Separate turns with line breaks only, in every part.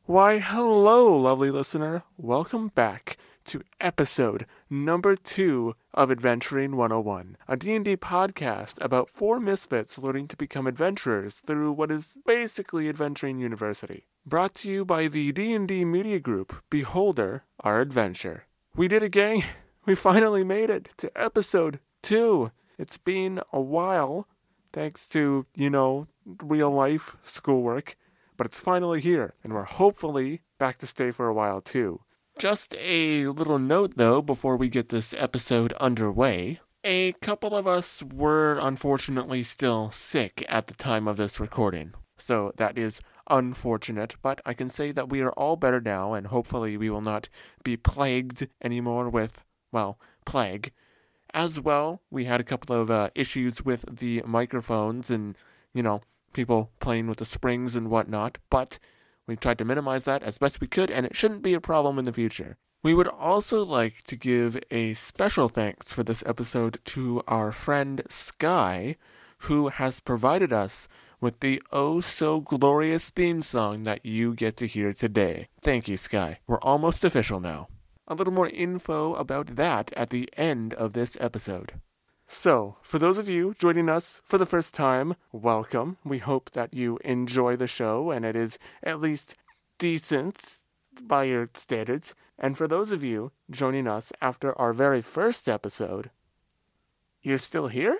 Why, hello, lovely listener. Welcome back to episode number 2 of Adventuring 101, a D&D podcast about 4 misfits learning to become adventurers through what is basically Adventuring University. Brought to you by the D&D media group, Beholder, Our Adventure. We did it, gang. We finally made it to episode 2. It's been a while, thanks to, real life schoolwork. But it's finally here, and we're hopefully back to stay for a while too. Just a little note though, before we get this episode underway. A couple of us were unfortunately still sick at the time of this recording. So that is unfortunate, but I can say that we are all better now, and hopefully we will not be plagued anymore with, plague. As well, we had a couple of issues with the microphones and, people playing with the springs and whatnot, but we've tried to minimize that as best we could, and it shouldn't be a problem in the future. We would also like to give a special thanks for this episode to our friend Sky, who has provided us with the oh-so-glorious theme song that you get to hear today. Thank you, Sky. We're almost official now. A little more info about that at the end of this episode. So, for those of you joining us for the first time, welcome. We hope that you enjoy the show and it is at least decent by your standards. And for those of you joining us after our very first episode, you're still here?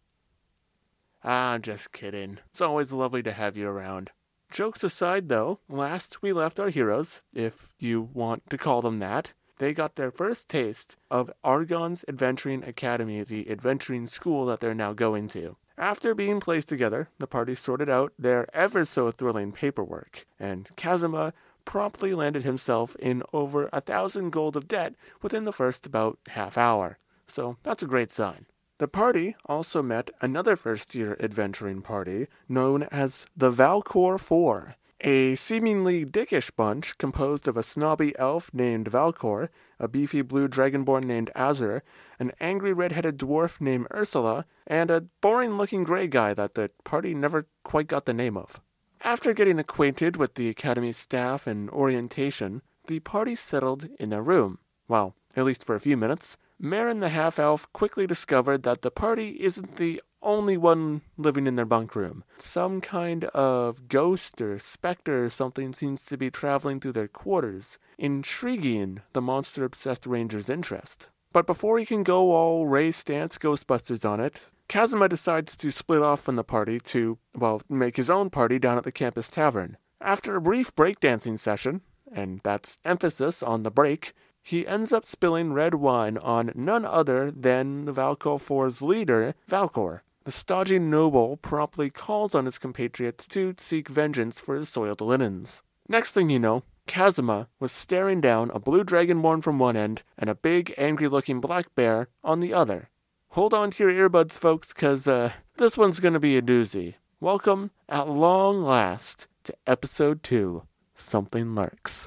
I'm just kidding. It's always lovely to have you around. Jokes aside though, last we left our heroes, if you want to call them that, they got their first taste of Argon's Adventuring Academy, the adventuring school that they're now going to. After being placed together, the party sorted out their ever-so-thrilling paperwork, and Kazuma promptly landed himself in over 1,000 gold of debt within the first about half hour. So that's a great sign. The party also met another first-year adventuring party known as the Valcor Four, a seemingly dickish bunch composed of a snobby elf named Valcor, a beefy blue dragonborn named Azur, an angry red-headed dwarf named Ursula, and a boring-looking gray guy that the party never quite got the name of. After getting acquainted with the academy staff and orientation, the party settled in their room. Well, at least for a few minutes. Marin the half-elf quickly discovered that the party isn't the only one living in their bunk room. Some kind of ghost or specter or something seems to be traveling through their quarters, intriguing the monster-obsessed ranger's interest. But before he can go all Ray Stantz Ghostbusters on it, Kazuma decides to split off from the party to, make his own party down at the campus tavern. After a brief breakdancing session, and that's emphasis on the break, he ends up spilling red wine on none other than the Valcor Four's leader, Valcor. The stodgy noble promptly calls on his compatriots to seek vengeance for his soiled linens. Next thing you know, Kazuma was staring down a blue dragonborn from one end and a big, angry-looking black bear on the other. Hold on to your earbuds, folks, because this one's going to be a doozy. Welcome, at long last, to Episode 2, Something Lurks.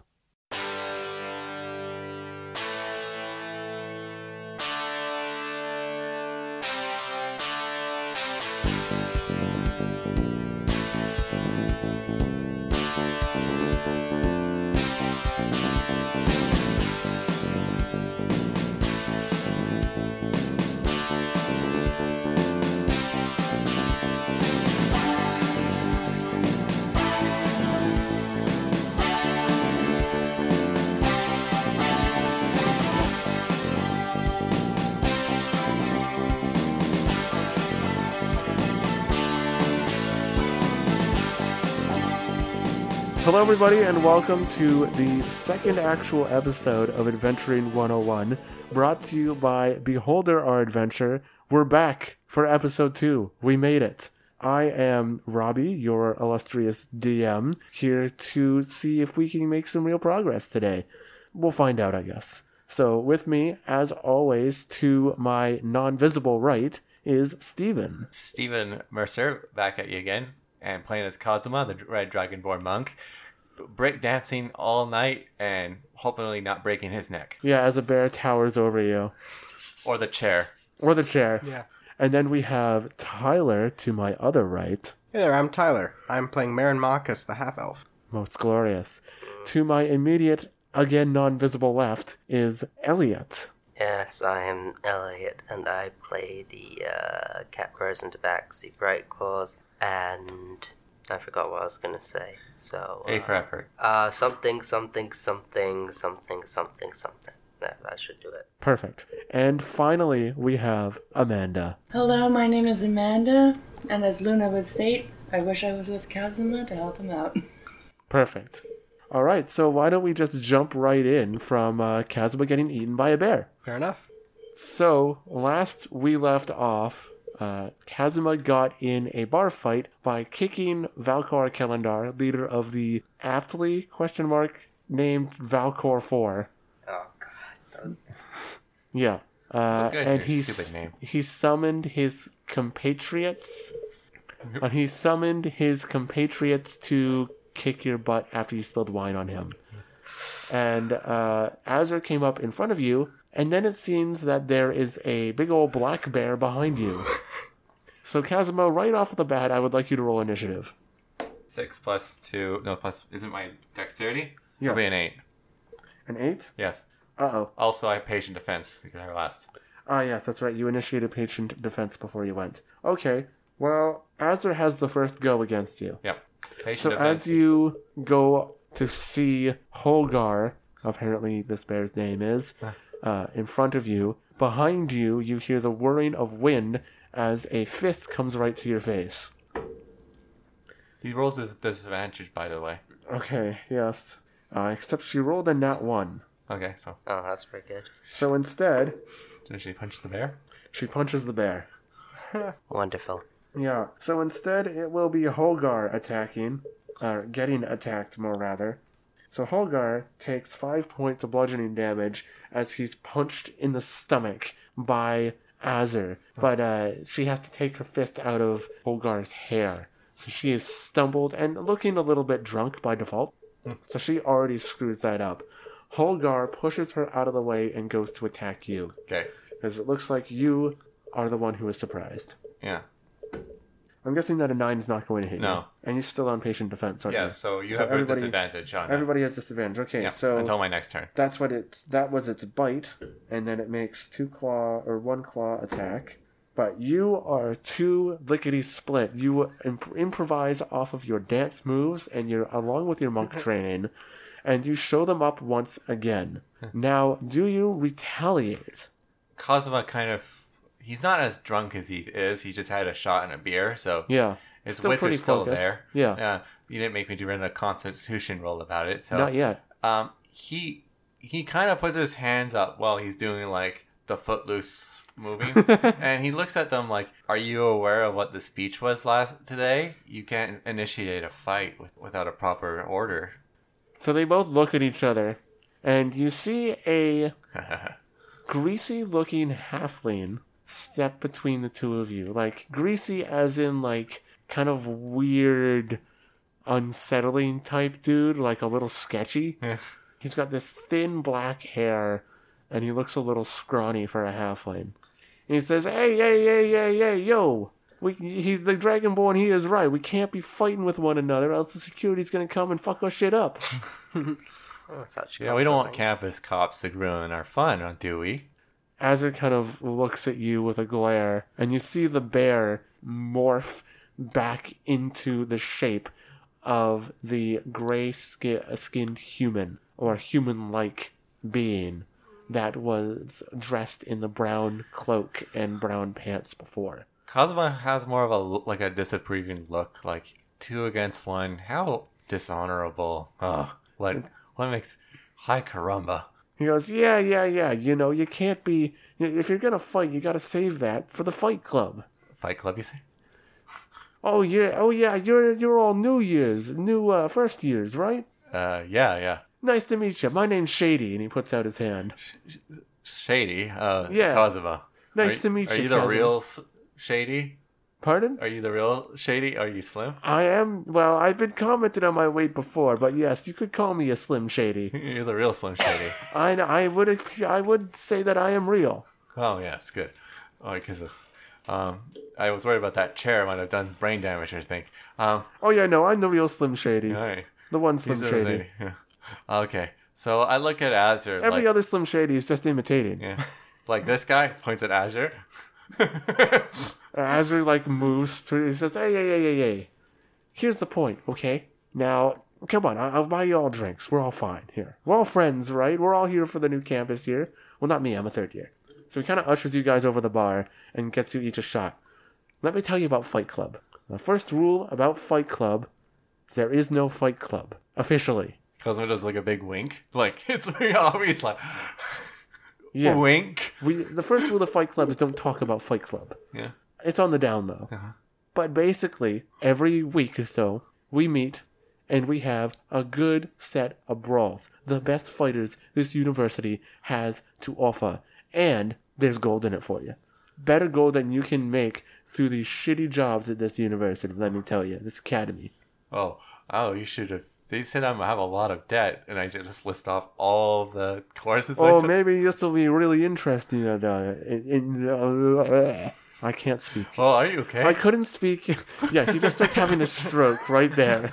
Hello everybody and welcome to the second actual episode of Adventuring 101, brought to you by Beholder Our Adventure. We're back for episode 2. We made it. I am Robbie, your illustrious DM, here to see if we can make some real progress today. We'll find out, I guess. So with me, as always, to my non-visible right is Steven.
Steven Mercer, back at you again, and playing as Kazuma, the Red Dragonborn monk. Break dancing all night and hopefully not breaking his neck.
Yeah, as a bear towers over you.
Or the chair.
Yeah. And then we have Tyler to my other right.
Hey there, I'm Tyler. I'm playing Marin Marcus, the half-elf.
Most glorious. To my immediate, again non-visible left is Elliot.
Yes, I am Elliot, and I play the cat person Tabaxi Bright Claws, and I forgot what I was gonna say. So
A for effort.
something. That should do it.
Perfect. And finally, we have Amanda.
Hello, my name is Amanda, and as Luna would state, I wish I was with Kazuma to help him out.
Perfect. All right, so why don't we just jump right in from Kazuma getting eaten by a bear?
Fair enough.
So, last we left off, Kazuma got in a bar fight by kicking Valkor Kalendar, leader of the aptly, named Valkor 4.
Oh god.
Yeah.
Those guys
And
are a stupid name.
he summoned his compatriots. And he summoned his compatriots to kick your butt after you spilled wine on him. And Azur came up in front of you, and then it seems that there is a big old black bear behind you. So Kazuma, right off the bat, I would like you to roll initiative.
6 plus 2. No, plus. Isn't my dexterity?
Yes.
It'll be an 8.
An 8?
Yes.
Uh-oh.
Also, I have patient defense. You can have last.
Ah, yes, that's right. You initiated patient defense before you went. Okay. Well, Azur has the first go against you.
Yep. Patient
So
defense.
as you go to see Holgar, apparently this bear's name is, in front of you, behind you, you hear the whirring of wind as a fist comes right to your face.
He rolls with disadvantage, by the way.
Okay, yes. Except she rolled a nat 1.
Okay, so
Oh, that's pretty good.
So instead,
did she punch the bear?
she punches the bear.
Wonderful.
Yeah, so instead it will be Holgar attacking, or getting attacked more rather. So Holgar takes 5 points of bludgeoning damage as he's punched in the stomach by Azur. But she has to take her fist out of Holgar's hair. So she is stumbled and looking a little bit drunk by default. So she already screws that up. Holgar pushes her out of the way and goes to attack you.
Okay.
Because it looks like you are the one who is surprised.
Yeah.
I'm guessing that a 9 is not going to hit you.
No.
And you're still on patient defense, aren't
Yeah,
you?
so you
So
have a
everybody-
disadvantage on
Everybody has disadvantage. Okay,
Yeah,
so
until my next turn.
that was its bite, and then it makes 1 claw attack. But you are too lickety split. You improvise off of your dance moves and along with your monk training, and you show them up once again. Now, do you retaliate?
Kazuma he's not as drunk as he is. He just had a shot and a beer, so
Yeah.
his
still
wits are
pretty
still
focused.
there.
Yeah.
Yeah. You didn't make me do a constitution roll about it, so
Not yet.
he kind of puts his hands up while he's doing like the footloose moving, and he looks at them like, "Are you aware of what the speech was today? You can't initiate a fight without a proper order."
So they both look at each other, and you see a greasy-looking halfling step between the two of you. Like, greasy as in, like, kind of weird, unsettling type dude, like a little sketchy. He's got this thin black hair, and he looks a little scrawny for a halfling. And he says, hey, yo! He's the Dragonborn, he is right. We can't be fighting with one another, else the security's gonna come and fuck our shit up.
Oh, it's actually
Yeah, we don't want
comforting.
campus cops to ruin our fun, do we?
Azur kind of looks at you with a glare, and you see the bear morph back into the shape of the gray-skinned human, or human-like being that was dressed in the brown cloak and brown pants before.
Kazuma has more of a disapproving look, like 2 against 1. How dishonorable. What makes... Hi, caramba.
He goes, yeah, you can't be... If you're gonna fight, you gotta save that for the fight club.
Fight Club, you say?
Oh yeah, you're all new first years, right?
Yeah.
Nice to meet you. My name's Shady, and he puts out his hand.
Shady,
Yeah.
Kazuma.
Nice to meet
Are
you,
you the
Kazuma.
real Shady?
Pardon?
Are you the real Shady? Are you slim?
I am, well, I've been commented on my weight before, but yes, you could call me a Slim Shady.
You're the real Slim Shady.
I would say that I am real.
Oh, yeah, it's good. Oh, because I was worried about that chair might have done brain damage, I think.
Oh yeah, no, I'm the real Slim Shady.
Alright.
The one Slim
He's
Shady.
Yeah. Okay. So I look at Azure.
Every other Slim Shady is just imitating.
Yeah. Like this guy points at Azure.
Azure like moves through. He says, "Hey. Here's the point, okay? Now, come on. I'll buy you all drinks. We're all fine here. We're all friends, right? We're all here for the new campus here. Well, not me. I'm a third year. So he kind of ushers you guys over the bar and gets you each a shot. Let me tell you about Fight Club. The first rule about Fight Club is there is no Fight Club officially.
Cosmo does like a big wink. Like it's very obvious. Like
Yeah.
wink.
The first rule of Fight Club is don't talk about Fight Club.
Yeah.
It's on the down low.
Uh-huh.
But basically, every week or so, we meet and we have a good set of brawls. The best fighters this university has to offer. And there's gold in it for you. Better gold than you can make through these shitty jobs at this university, let me tell you. This academy.
Oh, you should have. They said I have a lot of debt, and I just list off all the courses.
Oh,
I took.
maybe this will be really interesting. I can't speak.
Oh, are you okay?
I couldn't speak. Yeah, he just starts having a stroke right there.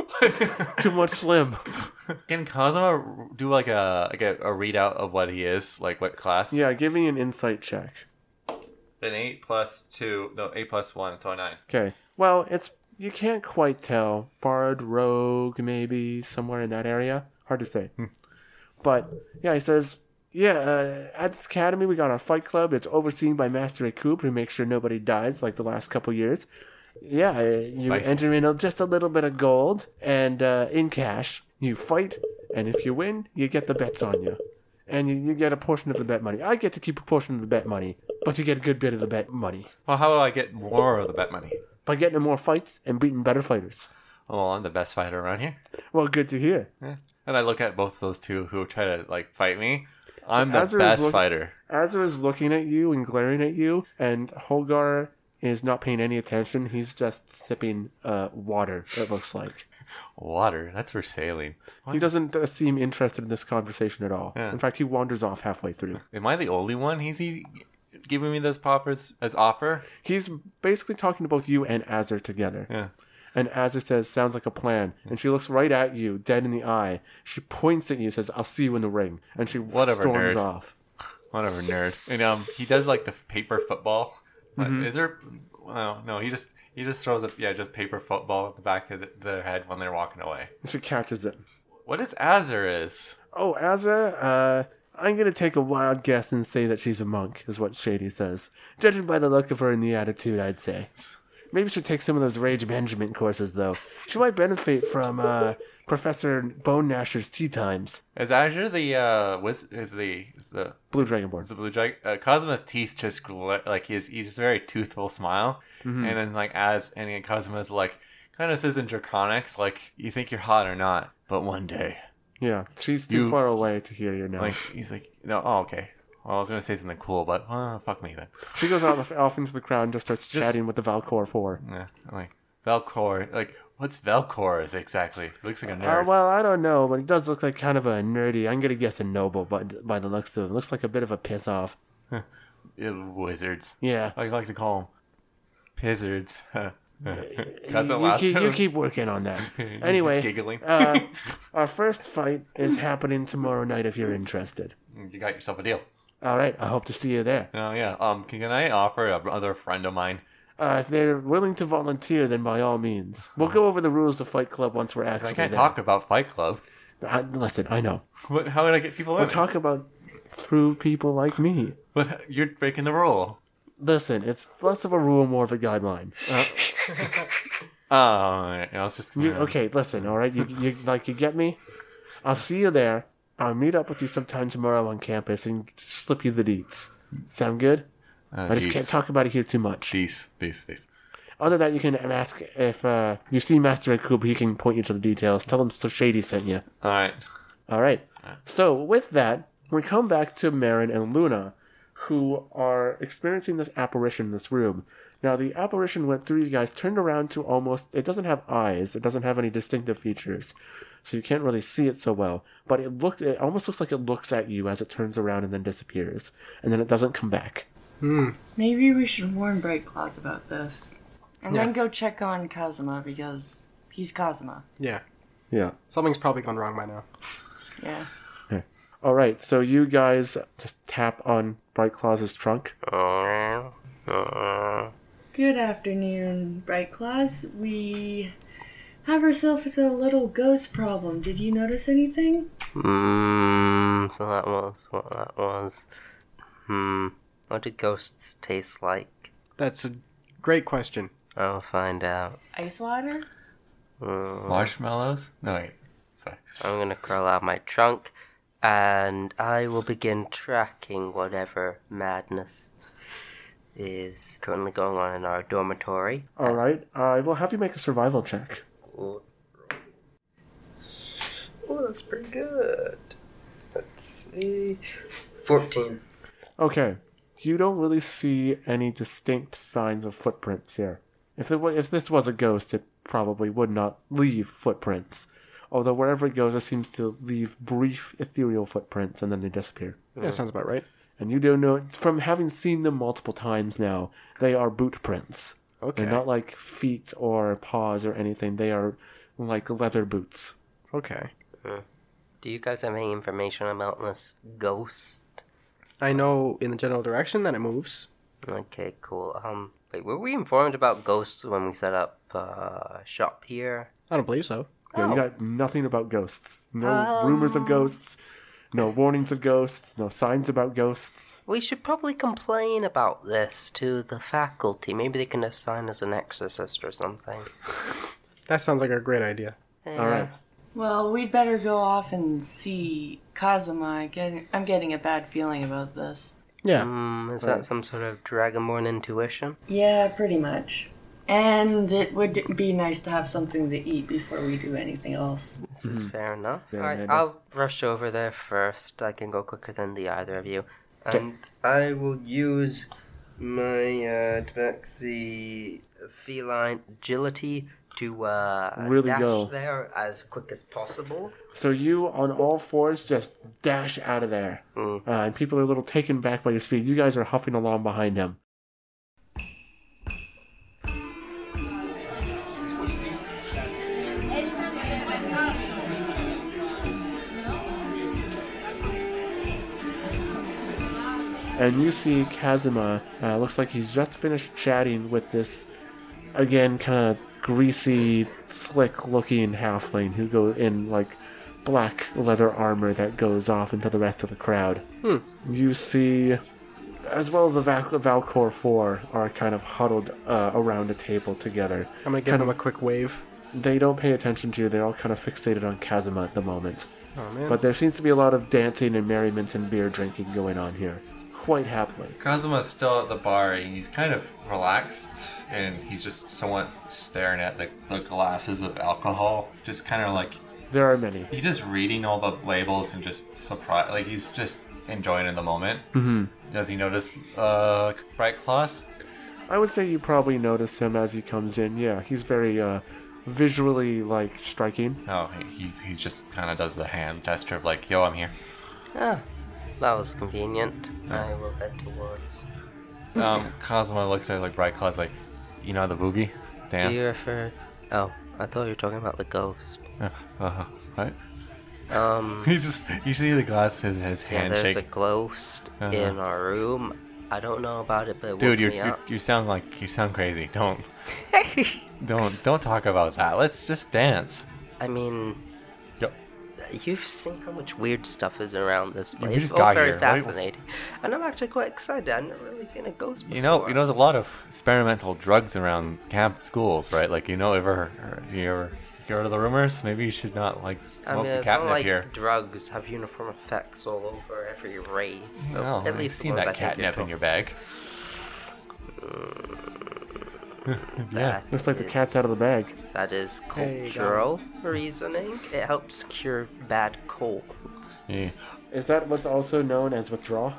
Too much Slim.
Can Cosmo do like a readout of what he is, like what class?
Yeah, give me an insight check.
An 8 plus 2, no, 8 plus 1, so a 9.
Okay. Well, you can't quite tell. Bard, rogue, maybe somewhere in that area. Hard to say. But yeah, he says, at this academy we got our fight club. It's overseen by Master Akub, who makes sure nobody dies like the last couple years. Yeah, you
Spicy.
enter in just a little bit of gold and in cash. You fight, and if you win, you get the bets on you. And you get a portion of the bet money. I get to keep a portion of the bet money, but you get a good bit of the bet money.
Well, how do I get more of the bet money?
By getting in more fights and beating better fighters.
Oh, I'm the best fighter around here.
Well, good to hear.
Yeah. And I look at both of those two who try to like fight me. I'm the
Azure is
best fighter.
Azure is looking at you and glaring at you, and Holgar is not paying any attention. He's just sipping water, it looks like.
Water? That's for sailing.
He doesn't seem interested in this conversation at all.
Yeah.
In fact, he wanders off halfway through.
Am I the only one he's giving me this offers as offer?
He's basically talking to both you and Azure together.
Yeah.
And Azure says, sounds like a plan. And she looks right at you, dead in the eye. She points at you, says, I'll see you in the ring. And she
Whatever,
storms
nerd.
off.
Whatever, nerd. And he does like the paper football.
Mhm.
Is there? Oh, no, he just throws just paper football at the back of their head when they're walking away.
And she catches it.
What is Azure is?
Oh, Azure, I'm going to take a wild guess and say that she's a monk, is what Shady says. Judging by the look of her and the attitude, I'd say. Maybe she'll take some of those rage management courses, though. She might benefit from Professor Bone Gnasher's tea times.
Is Azure is the
Blue Dragonborn.
is the blue dragon? Cosmo's teeth just like he's just a very toothful smile,
Mhm.
and then and Cosmo's like kind of says in Draconics like you think you're hot or not, but one day
Yeah, she's too
You-
far away to hear you now.
like he's like no okay. Well, I was gonna say something cool, but fuck me then.
She goes off into the crowd and just starts chatting with the Valcor 4.
Yeah, I'm like Velcor. Like what's Velcor exactly? He looks like a nerd.
Well, I don't know, but he does look like kind of a nerdy. I'm going to guess a noble, but by the looks of it, looks like a bit of a piss off.
Wizards.
Yeah.
I like to call them pizzards.
You keep working on that. Anyway,
Just giggling.
our first fight is happening tomorrow night if you're interested.
You got yourself a deal.
All right, I hope to see you there.
Oh yeah. Can I offer another friend of mine?
If they're willing to volunteer, then by all means. We'll go over the rules of Fight Club once we're actually
I can't
there.
talk about Fight Club.
Listen, I know.
How would I get people in?
We'll talk about through people like me.
But you're breaking the rule.
Listen, it's less of a rule, more of a guideline.
I was just
Okay, listen, all right? You get me? I'll see you there. I'll meet up with you sometime tomorrow on campus and slip you the deets. Sound good? I just can't talk about it here too much.
These.
Other than that, you can ask if you see Master Akub, he can point you to the details. Tell him so Shady sent you.
All right.
All right. So with that, we come back to Marin and Luna, who are experiencing this apparition in this room. Now, the apparition went through you guys, turned around to almost... It doesn't have eyes. It doesn't have any distinctive features. So you can't really see it so well. But it almost looks like it looks at you as it turns around and then disappears. And then it doesn't come back.
Maybe we should warn Bright Claws about this. And
Yeah.
then go check on Kazuma because he's Kazuma.
Yeah.
Yeah.
Something's probably gone wrong by now.
Yeah.
All right, so you guys just tap on Bright Claw's trunk.
Good afternoon, Bright Claws. We have ourselves a little ghost problem. Did you notice anything?
So that was what that was. What do ghosts taste like?
That's a great question.
I'll find out.
Ice water?
Marshmallows? No, wait. Sorry.
I'm gonna crawl out of my trunk, and I will begin tracking whatever madness is currently going on in our dormitory.
All right, I will have you make a survival check.
Oh, that's pretty good. Let's see. 14.
Okay, you don't really see any distinct signs of footprints here. If this was a ghost, it probably would not leave footprints. Although wherever it goes, it seems to leave brief, ethereal footprints, and then they disappear.
That sounds about right.
And you don't know, from having seen them multiple times now, they are boot prints.
Okay.
They're not like feet or paws or anything. They are like leather boots.
Okay.
Do you guys have any information about this ghost?
I know in the general direction that it moves.
Okay, cool. Wait, were we informed about ghosts when we set up shop here?
I don't believe so.
Yeah, you got nothing about ghosts. No rumors of ghosts. No warnings of ghosts. No signs about ghosts.
We should probably complain about this to the faculty. Maybe they can assign us an exorcist or something.
That sounds like a great idea.
Yeah.
All right.
Well, we'd better go off and see Kazuma. I'm getting a bad feeling about this.
Yeah.
Is that some sort of Dragonborn intuition?
Yeah, pretty much. And it would be nice to have something to eat before we do anything else.
This is fair enough.
Fair
Alright,
enough.
I'll rush over there first. I can go quicker than the either of you. And I will use my Tabaxi feline agility to
Really
dash
go.
there as quick as possible.
So you, on all fours, just dash out of there. And people are a little taken back by your speed. You guys are huffing along behind him. And you see Kazuma, looks like he's just finished chatting with this, again, kind of greasy, slick-looking halfling who go in, like, black leather armor that goes off into the rest of the crowd. You see, as well as the Valcor 4 are kind of huddled around a table together.
I'm going to give him a quick wave.
They don't pay attention to you. They're all kind of fixated on Kazuma at the moment.
Oh, man.
But there seems to be a lot of dancing and merriment and beer drinking going on here. Quite happily.
Kazuma's still at the bar and he's kind of relaxed and he's just somewhat staring at the glasses of alcohol. Just kind of like,
There are many.
he's just reading all the labels and just surprised, like he's just enjoying in the moment.
Mm-hmm.
Does he notice Bright Claws?
I would say you probably notice him as he comes in. Yeah, he's very visually, like, striking.
Oh, he just kind of does the hand gesture of like, yo, I'm here.
Ah, that was convenient. I will head towards.
Kazuma looks at like Bright Claws like, you know the boogie dance?
Do you refer... Oh, I thought you were talking about the ghost.
What?
Um,
You see the glass, his
yeah,
hand
there's a
shake.
ghost in our room. I don't know about it, but it
Dude,
woke me up.
you sound crazy. Don't talk about that. Let's just dance.
I mean,
Yep.
you've seen how much weird stuff is around this
We
place.
just
It's all
got
very
here. What-
fascinating. And I'm actually quite excited. I've never really seen a ghost before.
You know, there's a lot of experimental drugs around camp schools, right? Like, you ever heard of the rumors? Maybe you should not like
I
smoke
mean,
the
it's not
catnip
like
here.
drugs have uniform effects all over every race. So
No,
at
I've
least the
seen
ones
that
I think
catnip
you're
in your bag. Yeah.
That
Looks like the
is-
cat's out of the bag.
That is
Hey,
cultural reasoning. It helps cure bad colds.
Yeah.
Is that what's also known as withdrawal?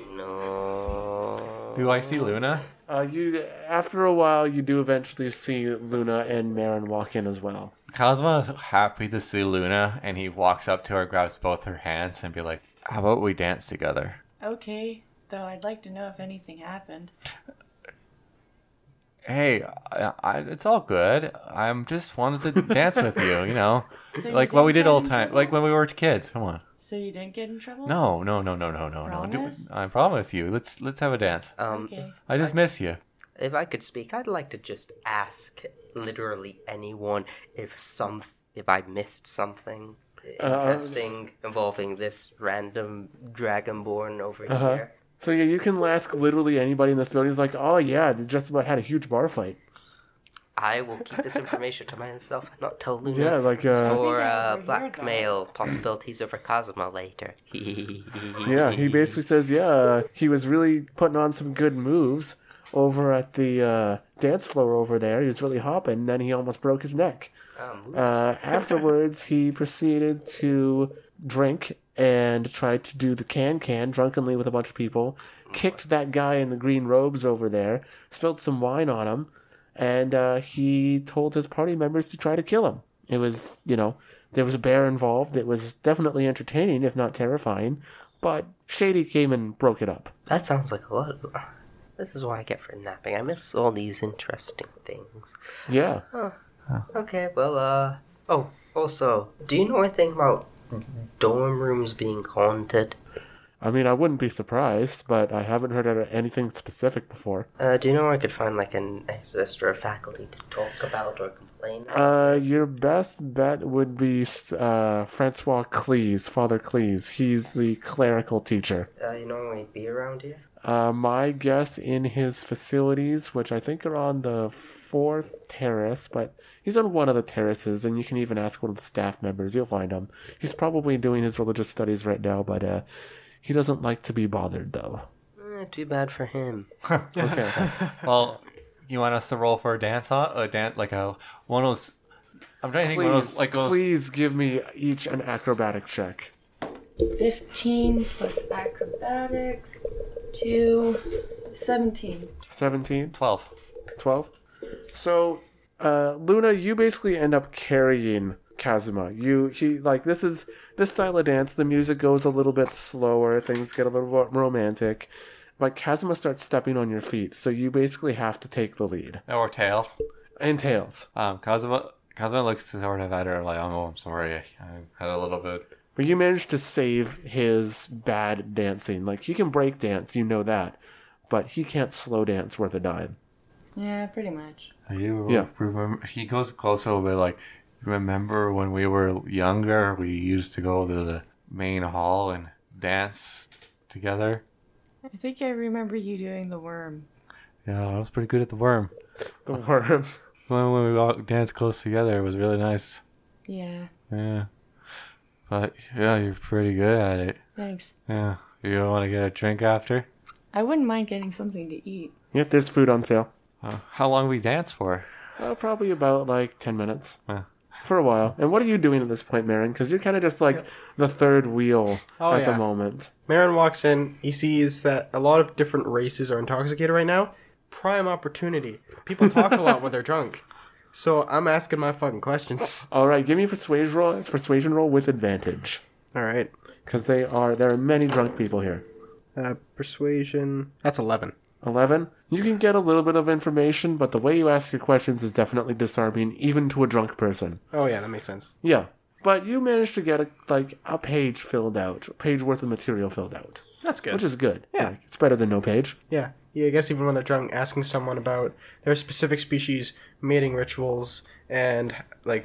No.
Do I see Luna?
After a while, you do eventually see Luna and Marin walk in as well.
Kazuma is happy to see Luna, and he walks up to her, grabs both her hands, and be like, "How about we dance together?"
Okay, though I'd like to know if anything happened.
Hey, it's all good. I'm just wanted to dance with you, you know,
So you
like what we
didn't
did
get
all
in
the time,
trouble?
like when we were kids. Come on.
So you didn't get in trouble?
No.
Promise?
I promise you. Let's have a dance.
Okay.
I just miss you.
If I could speak, I'd like to just ask literally anyone if I missed something interesting involving this random dragonborn over
Uh-huh.
here.
So yeah, you can ask literally anybody in this building. He's like, oh yeah, they just about had a huge bar fight.
I will keep this information to myself and not tell Luna.
Yeah, like
For
I think I overheard
blackmail possibilities over Kazuma later.
yeah, he basically says, he was really putting on some good moves over at the dance floor over there. He was really hopping, and then he almost broke his neck. Afterwards, he proceeded to drink and tried to do the can drunkenly with a bunch of people, kicked that guy in the green robes over there, spilled some wine on him, and he told his party members to try to kill him. It was, there was a bear involved. It was definitely entertaining, if not terrifying, but Shady came and broke it up.
That sounds like a lot. This is what I get for napping. I miss all these interesting things.
Yeah.
Okay, well, oh, also, do you know anything about dorm rooms being haunted?
I mean, I wouldn't be surprised, but I haven't heard of anything specific before.
Do you know where I could find, like, an extra faculty to talk about or complain about?
Your best bet would be Francois Cleese, Father Cleese. He's the clerical teacher.
You know where he'd be around here?
My guess in his facilities, which I think are on the 4th terrace, but he's on one of the terraces, and you can even ask one of the staff members. You'll find him. He's probably doing his religious studies right now, but he doesn't like to be bothered, though.
Too bad for him.
Okay.
Well, you want us to roll for a dance? Like one of those. I'm trying to think one of those like those.
Please give me each an acrobatic check.
15 plus acrobatics to 17.
17?
12.
12? So, Luna, you basically end up carrying Kazuma. This style of dance, the music goes a little bit slower, things get a little bit romantic, but Kazuma starts stepping on your feet, so you basically have to take the lead.
Or tails.
And tails.
Kazuma looks sort of at her like, oh, I'm sorry, I had a little bit.
But you managed to save his bad dancing. Like, he can break dance, you know that, but he can't slow dance worth a dime.
Yeah, pretty much.
Yeah. Remember, he goes close a little bit like, remember when we were younger, we used to go to the main hall and dance together?
I think I remember you doing the worm.
Yeah, I was pretty good at the worm.
The worm.
When we all danced close together, it was really nice.
Yeah,
Yeah. But, yeah, you're pretty good at it.
thanks.
Yeah. You want to get a drink after?
I wouldn't mind getting something to eat.
Yeah, there's food on sale.
How long we dance for?
Probably about, 10 minutes.
Huh.
For a while. And what are you doing at this point, Marin? Because you're kind of just the third wheel at the moment.
Marin walks in. He sees that a lot of different races are intoxicated right now. Prime opportunity. People talk a lot when they're drunk. So I'm asking my fucking questions.
All right, give me a persuasion roll. It's a persuasion roll with advantage.
All right.
Because there are many drunk people here.
Persuasion. That's 11.
11. You can get a little bit of information, but the way you ask your questions is definitely disarming, even to a drunk person.
Oh, yeah, that makes sense.
Yeah. But you managed to get a page filled out, a page worth of material filled out.
That's good.
Which is good.
Yeah.
It's better than no page.
Yeah. I guess even when they're drunk, asking someone about their specific species mating rituals and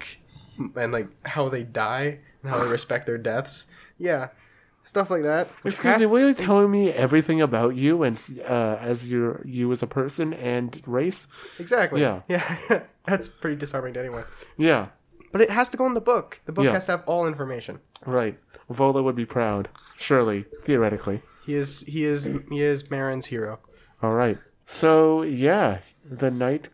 how they die and how they respect their deaths. Yeah. Stuff like that.
Excuse me, will you tell me everything about you and as you as a person and race?
Exactly.
Yeah.
Yeah. That's pretty disarming to anyone.
Yeah.
But it has to go in the book. The book
Yeah.
has to have all information.
Right. Vola would be proud. Surely. Theoretically.
He is Marin's hero.
All right. So, yeah, the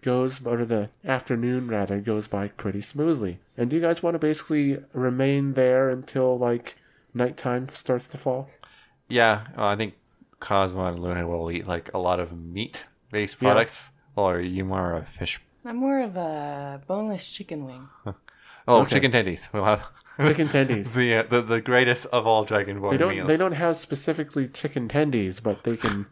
afternoon rather, goes by pretty smoothly. And do you guys want to basically remain there until, nighttime starts to fall?
Yeah, I think Cosmo and Luna will eat, a lot of meat-based
Yeah.
products. Or are you more a fish?
I'm more of a boneless chicken wing.
Oh,
Okay.
chicken tendies. We'll have
Chicken tendies.
the greatest of all Dragonborn meals.
They don't have specifically chicken tendies, but they can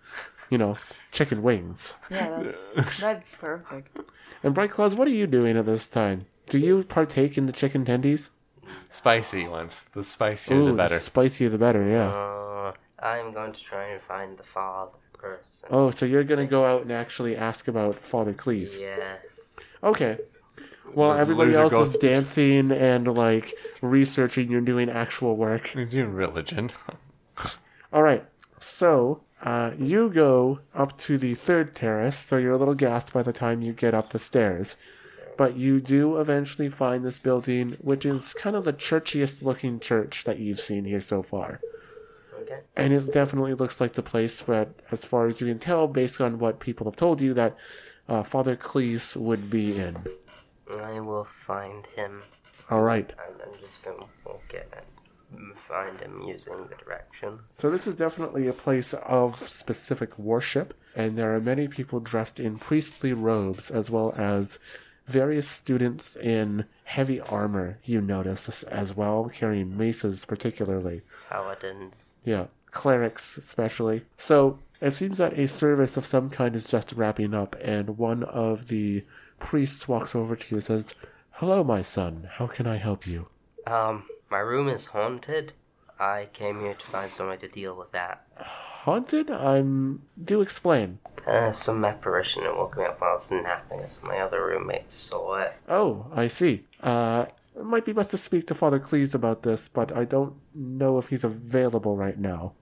chicken wings.
Yeah, that's perfect.
And Bright Claws, what are you doing at this time? Do you partake in the chicken tendies?
Spicy ones. The spicier, the better.
The spicier the better, yeah.
I'm going to try and find the father person.
Oh, so you're going to go out and actually ask about Father Cleese.
Yes.
Okay. Well, everybody else is dancing and, researching. You're doing actual work.
You're doing religion.
All right. So, you go up to the third terrace, so you're a little gassed by the time you get up the stairs. But you do eventually find this building, which is kind of the churchiest looking church that you've seen here so far.
Okay.
And it definitely looks like the place where, as far as you can tell, based on what people have told you, that Father Cleese would be in.
I will find him.
All right.
And I'm just going to walk in and find him using the directions.
So this is definitely a place of specific worship, and there are many people dressed in priestly robes, as well as various students in heavy armor, you notice, as well, carrying maces particularly.
Paladins.
Yeah, clerics especially. So it seems that a service of some kind is just wrapping up, and one of the priests walks over to you and says, "Hello, my son. How can I help you?"
My room is haunted. I came here to find some way to deal with that.
Haunted? Do explain.
Some apparition that woke me up while I was napping, so my other roommates saw it.
Oh, I see. It might be best to speak to Father Cleese about this, but I don't know if he's available right now.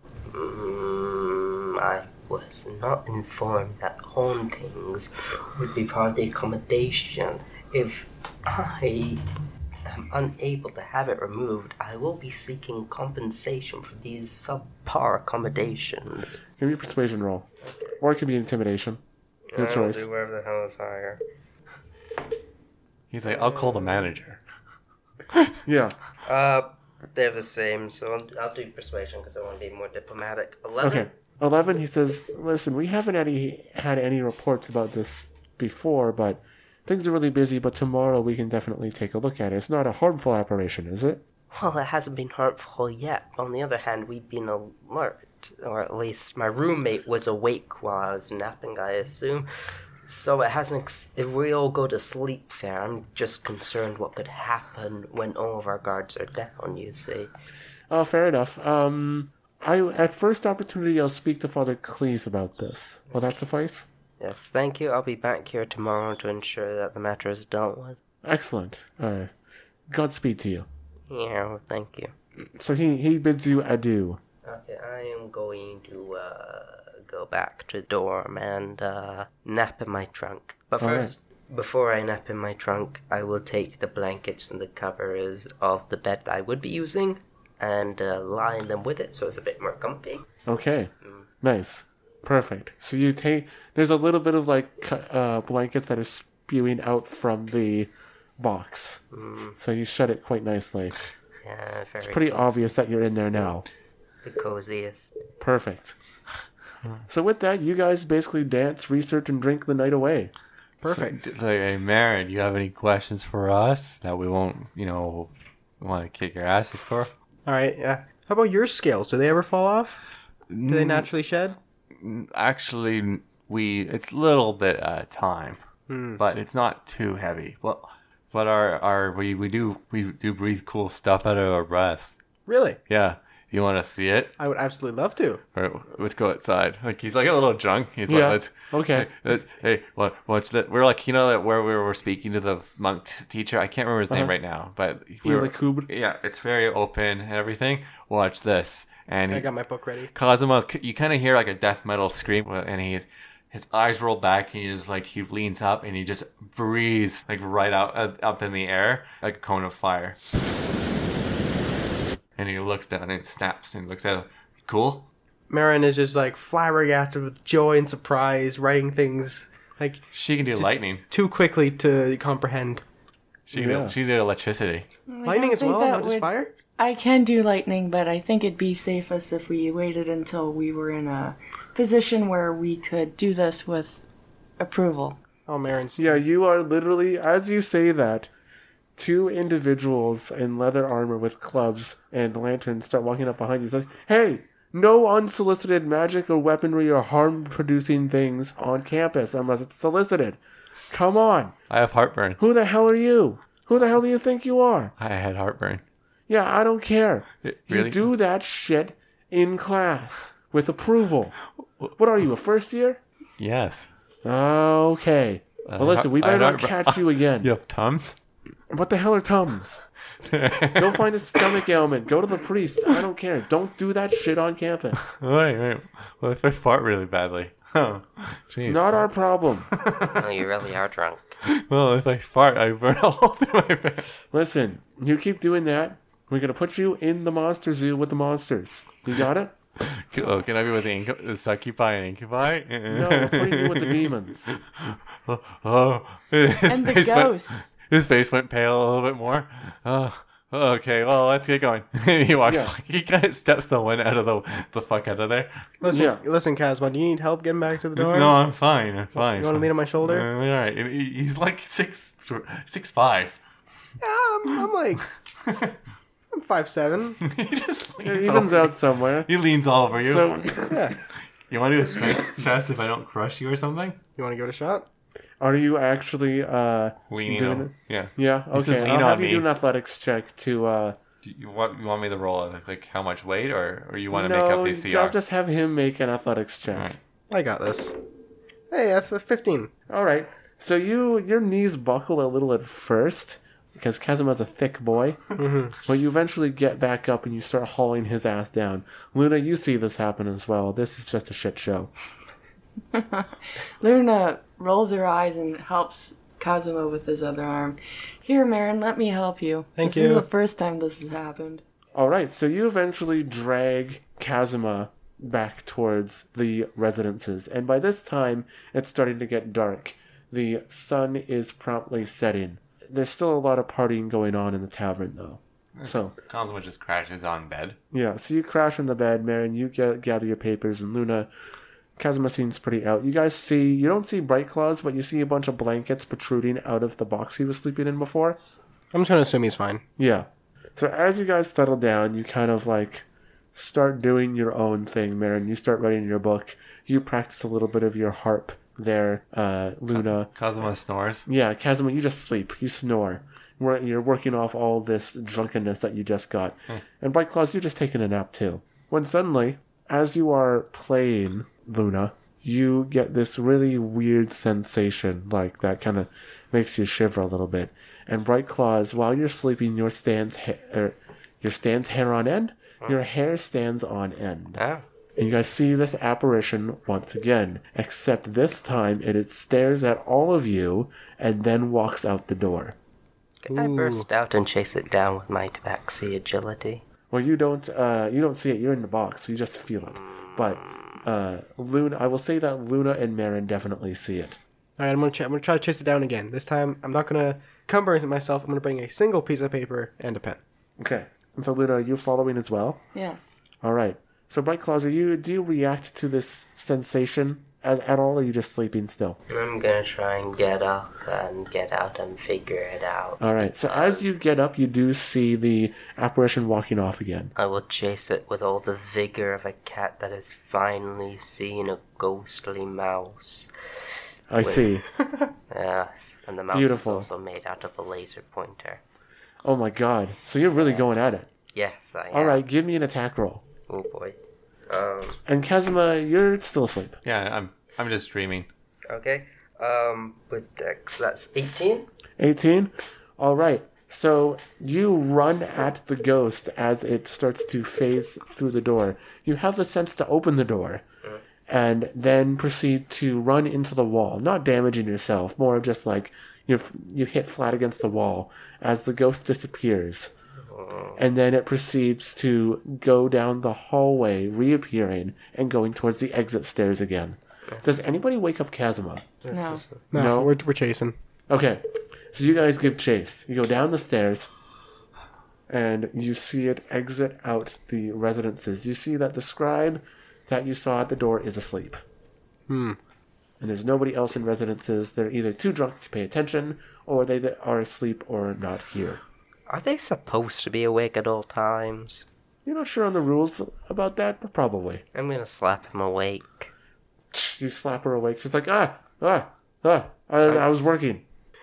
I was not informed that hauntings would be part of the accommodation. If I am unable to have it removed, I will be seeking compensation for these subpar accommodations.
Give me a persuasion roll. Or it could be intimidation. Your choice.
I'll do wherever the hell is higher.
He's like, I'll call the manager.
Yeah.
They're the same, so I'll do persuasion because I want to be more diplomatic. 11?
Okay. 11, he says, "Listen, we haven't had any reports about this before, but things are really busy, but tomorrow we can definitely take a look at it. It's not a harmful apparition, is it?"
Well, it hasn't been harmful yet. On the other hand, we've been alert, or at least my roommate was awake while I was napping, I assume. So it hasn't. If we all go to sleep there, I'm just concerned what could happen when all of our guards are down, you see.
Oh, fair enough. At first opportunity, I'll speak to Father Cleese about this. Will that suffice?
Yes, thank you. I'll be back here tomorrow to ensure that the matter is dealt with.
Excellent. Godspeed to you.
Yeah, well, thank you.
So he bids you adieu.
Okay, I am going to go back to the dorm and nap in my trunk. But first, before I nap in my trunk, I will take the blankets and the covers of the bed that I would be using and line them with it so it's a bit more comfy.
Okay. Nice. Perfect. So you take... There's a little bit of, blankets that are spewing out from the box. So you shut it quite nicely.
Yeah, very
It's pretty
cozy.
obvious that you're in there now.
The coziest.
Perfect. So with that, you guys basically dance, research, and drink the night away.
Perfect.
So, hey, Marin, do you have any questions for us that we won't, want to kick your asses for?
All right. Yeah. How about your scales? Do they ever fall off? Do they naturally shed?
Actually, it's a little bit at a time, but it's not too heavy. Well, but we do breathe cool stuff out of our breasts.
Really?
Yeah. You want to see it?
I would absolutely love to.
All right, let's go outside. He's like a little drunk. He's
Yeah.
like,
Okay.
Hey, watch that. We're like, that where we were speaking to the monk teacher. I can't remember his name right now, but yeah, it's very open and everything. Watch this. And
I got my book ready.
Cosimo, you kind of hear like a death metal scream, and his eyes roll back, and he leans up, and he just breathes right out up in the air like a cone of fire. And he looks down and snaps and looks at him. Cool?
Marin is just flabbergasted with joy and surprise, writing things
She can do
just
lightning.
too quickly to comprehend.
She did electricity.
Lightning as well, not just fire?
I can do lightning, but I think it'd be safest if we waited until we were in a position where we could do this with approval.
Oh, Marin's...
Yeah, you are literally, as you say that, two individuals in leather armor with clubs and lanterns start walking up behind you and says, "Hey, No unsolicited magic or weaponry or harm-producing things on campus unless it's solicited. Come on.
I have heartburn.
Who the hell are you? Who the hell do you think you are?
I had heartburn.
Yeah, I don't care.
Really?
You do that shit in class with approval. What are you, a first year?
Yes.
Okay. Well, listen, we better not catch you again.
You have Tums?
What the hell are Tums? Go find a stomach ailment. Go to the priest. I don't care. Don't do that shit on campus.
Wait. What if I fart really badly? Oh, jeez.
Not our problem.
Oh, you really are drunk.
Well, if I fart, I burn a hole through my pants.
Listen, you keep doing that. We're going to put you in the monster zoo with the monsters. You got it?
Oh, can I be with the succubi and incubi?
No, we're putting you with the demons.
And the ghosts.
His face went pale a little bit more. Oh, okay, well, let's get going. He walks, he kind of steps the wind out of the fuck out of there.
Listen, Kazma, do you need help getting back to the door?
No, I'm fine.
You want to lean on my shoulder?
All right. He's like 6'5".
I'm like, I'm 5'7".
He just
It
leans
evens
over
out somewhere.
He leans all over you.
So,
Yeah.
You want to do a strength test if I don't crush you or something?
You want to give it a shot?
are you actually
Leaning
doing
over.
it?
Yeah.
Yeah,
He says
okay.
lean
I'll have
on
you
me.
do an athletics check to...
You want me to roll like how much weight, or you want to
no,
make up the CR?
I'll just have him make an athletics check.
Alright.
I got this. Hey, that's a 15.
All right. So your knees buckle a little at first because Kazuma's a thick boy, but you eventually get back up and you start hauling his ass down. Luna, you see this happen as well. This is just a shit show.
Luna rolls her eyes and helps Kazuma with his other arm. Here, Marin, let me help you.
Thank
This
you.
is the first time this has happened.
All right. So you eventually drag Kazuma back towards the residences, and by this time it's starting to get dark. The sun is promptly setting. There's still a lot of partying going on in the tavern, though. So
Kazuma just crashes on bed.
yeah, so you crash in the bed, Marin. You gather your papers, and Luna. Kazuma seems pretty out. You guys see, you don't see Bright Claws, but you see a bunch of blankets protruding out of the box he was sleeping in before.
I'm just going to assume he's fine.
Yeah. So as you guys settle down, you kind of like start doing your own thing, Marin. You start writing your book. You practice a little bit of your harp there, Luna.
Kazuma snores.
Yeah, Kazuma, you just sleep. You snore. You're working off all this drunkenness that you just got. And Bright Claws, you're just taking a nap too. When suddenly, as you are playing Luna, you get this really weird sensation, like that kind of makes you shiver a little bit. And Bright Claws, while you're sleeping, your stands hair on end, your hair stands on end.
Oh.
And you guys see this apparition once again, except this time it stares at all of you and then walks out the door.
Can I burst out and chase it down with my tabaxi agility?
Well, you don't see it. You're in the box, so you just feel it. But Luna, I will say that Luna and Marin definitely see it.
All right, I'm gonna try to chase it down again. This time, I'm not gonna cumber myself. I'm gonna bring a single piece of paper and a pen.
Okay. And so Luna, are you following as well?
Yes.
All right. So Bright Claws, do you react to this sensation at all, or are you just sleeping still?
I'm gonna try and get up and get out and figure it out.
All right. So as you get up, you do see the apparition walking off again.
I will chase it with all the vigor of a cat that has finally seen a ghostly mouse.
I see.
Yes, and the mouse
Beautiful.
is also made out of a laser pointer.
Oh my God. So you're really going at it.
Yes, I am.
All right. Give me an attack roll.
Oh boy.
And Kazuma, you're still asleep.
Yeah, I'm just dreaming.
Okay. With Dex, that's 18.
18? All right. So you run at the ghost as it starts to phase through the door. You have the sense to open the door and then proceed to run into the wall, not damaging yourself, more of just like you hit flat against the wall as the ghost disappears. And then it proceeds to go down the hallway, reappearing and going towards the exit stairs again. Does anybody wake up Kazuma?
No.
No?
We're chasing.
Okay, so you guys give chase. You go down the stairs, and you see it exit out the residences. You see that the scribe that you saw at the door is asleep. And there's nobody else in residences. They're either too drunk to pay attention, or they are asleep or not here.
Are they supposed to be awake at all times?
You're not sure on the rules about that, but probably.
I'm gonna slap him awake.
You slap her awake. She's like, I was working.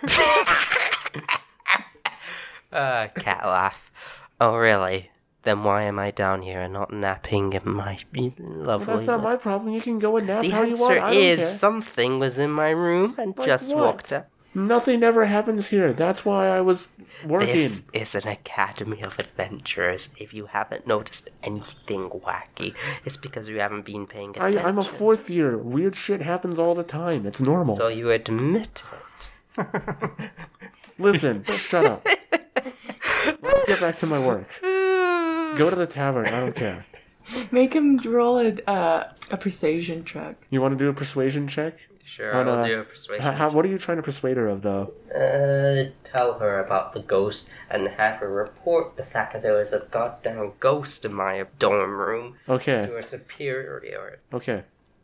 Cat laugh. Oh, really? Then why am I down here and not napping in my lovely...
Well, that's not my problem. You can go and nap
The
how you want.
answer
I don't
is
care.
something was in my room and
Like
just
what?
walked out.
Nothing ever happens here. That's why I was working.
This is an academy of adventurers. If you haven't noticed anything wacky, it's because you haven't been paying attention.
I'm a 4th year. Weird shit happens all the time. It's normal.
So you admit it.
Listen, shut up. Let's get back to my work. Go to the tavern. I don't care.
Make him roll a persuasion check.
You want to do a persuasion check?
Sure,
On,
I'll do a persuasion.
What are you trying to persuade her of, though?
Tell her about the ghost and have her report the fact that there was a goddamn ghost in my dorm room
Okay.
to her superior.
Okay.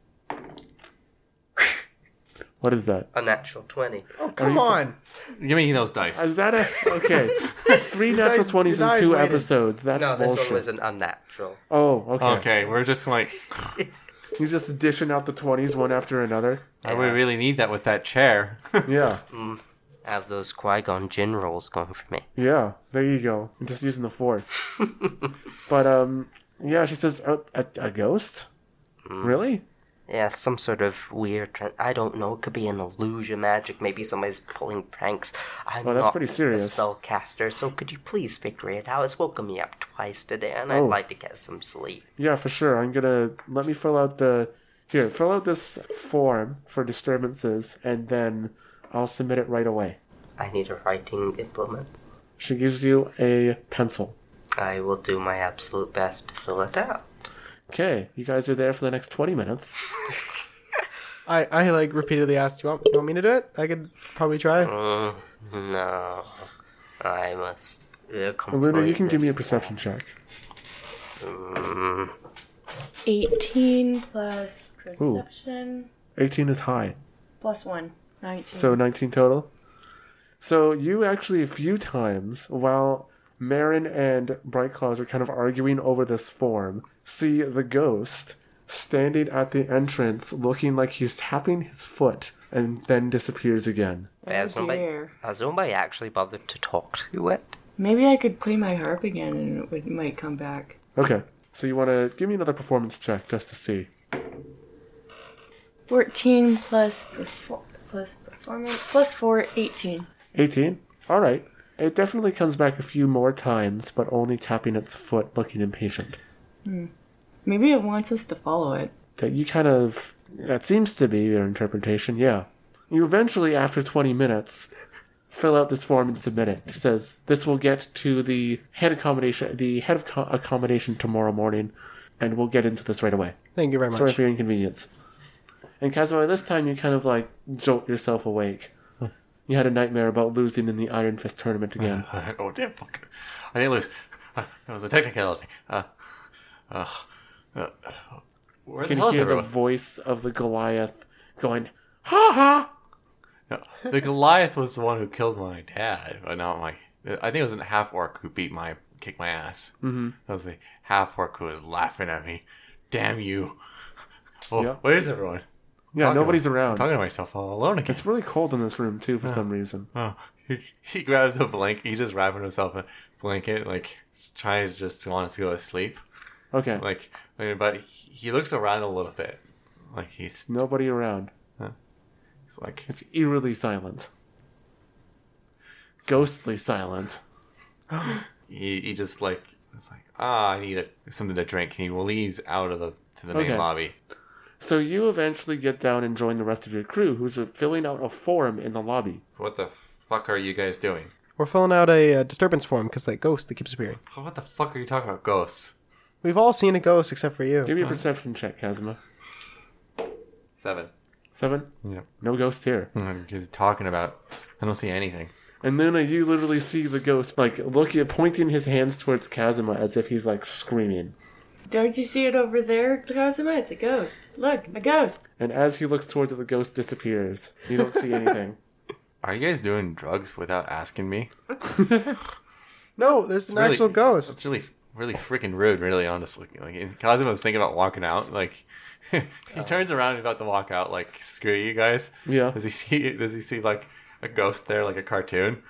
What is that?
A natural 20.
Oh, come
you
on.
Give me those dice.
Is that a... Okay. 3 natural 20s
you
in
guys
2
waited.
episodes. That's
No, this
bullshit.
one was an unnatural.
Oh, okay.
Okay, we're just like,
You're just dishing out the 20s one after another?
I would really need that with that chair.
Yeah.
Have those Qui-Gon Jinn rolls going for me.
Yeah. There you go. I'm just using the Force. But, yeah, she says, a ghost? Really?
Yeah, some sort of weird... I don't know. It could be an illusion magic. Maybe somebody's pulling pranks. I'm
Oh, that's
not
pretty serious.
a spellcaster, so could you please figure it out? It's woken me up twice today, and I'd
Oh.
like to get some sleep.
Yeah, for sure. I'm gonna... Let me fill out the... Here, fill out this form for disturbances, and then I'll submit it right away.
I need a writing implement.
She gives you a pencil.
I will do my absolute best to fill it out.
Okay, you guys are there for the next 20 minutes.
I like repeatedly asked, you want me to do it? I could probably try.
No. I must...
Luna, you can give me a perception check.
18 plus perception
18 is high.
plus 1. 19.
So 19 total. So you actually a few times, while Marin and Bright Claws are kind of arguing over this form, see the ghost standing at the entrance looking like he's tapping his foot and then disappears again.
Has
dear.
nobody actually bothered to talk to it?
Maybe I could play my harp again and it might come back.
Okay, so you want to give me another performance check just to see.
14 plus performance plus 4, 18.
18? Alright. It definitely comes back a few more times, but only tapping its foot looking impatient.
Maybe it wants us to follow it.
That you kind of... That seems to be your interpretation, yeah. You eventually, after 20 minutes, fill out this form and submit it. It says, this will get to the head of accommodation tomorrow morning, and we'll get into this right away.
Thank you very much.
Sorry for your inconvenience. And Kazuma, this time you kind of like jolt yourself awake. You had a nightmare about losing in the Iron Fist tournament again.
Oh, damn, fuck. I didn't lose. That was a technicality. Where
You
the
can
hell is
hear the
everyone?
voice of the Goliath going, ha ha!
No, the Goliath was the one who killed my dad, but not my... I think it was a half-orc who kicked my ass.
Mm-hmm.
That was the half-orc who was laughing at me. Damn you. Oh,
Yeah.
where's everyone?
Yeah,
Talking
nobody's
to,
around.
Talking to myself all alone again.
It's really cold in this room, too, for some reason.
Oh, he grabs a blanket. He's just wrapping himself in a blanket, like, tries just to want us to go to sleep.
Okay.
But he looks around a little bit. Like, he's
Nobody around.
like...
It's eerily silent. Ghostly silent.
He just, like... It's like, I need something to drink. And he leaves out of to the main
Okay.
lobby.
So you eventually get down and join the rest of your crew, who's filling out a form in the lobby.
What the fuck are you guys doing?
We're filling out a disturbance form because that ghost that keeps appearing.
What the fuck are you talking about, ghosts?
We've all seen a ghost except for you.
Give me a perception check, Kazuma.
7.
7?
Yep.
No ghosts here.
He's talking about... I don't see anything.
And Luna, you literally see the ghost, like, pointing his hands towards Kazuma as if he's, like, screaming.
Don't you see it over there, Kazuma? It's a ghost. Look, a ghost.
And as he looks towards it, the ghost disappears. You don't see anything.
Are you guys doing drugs without asking me?
No, there's an
Really-
actual ghost.
It's really really freaking rude, really, honestly. Like, Cosmo's thinking about walking out. Like, he turns around and about to walk out. Like, screw you guys.
Yeah.
Does he see like a ghost there, like a cartoon?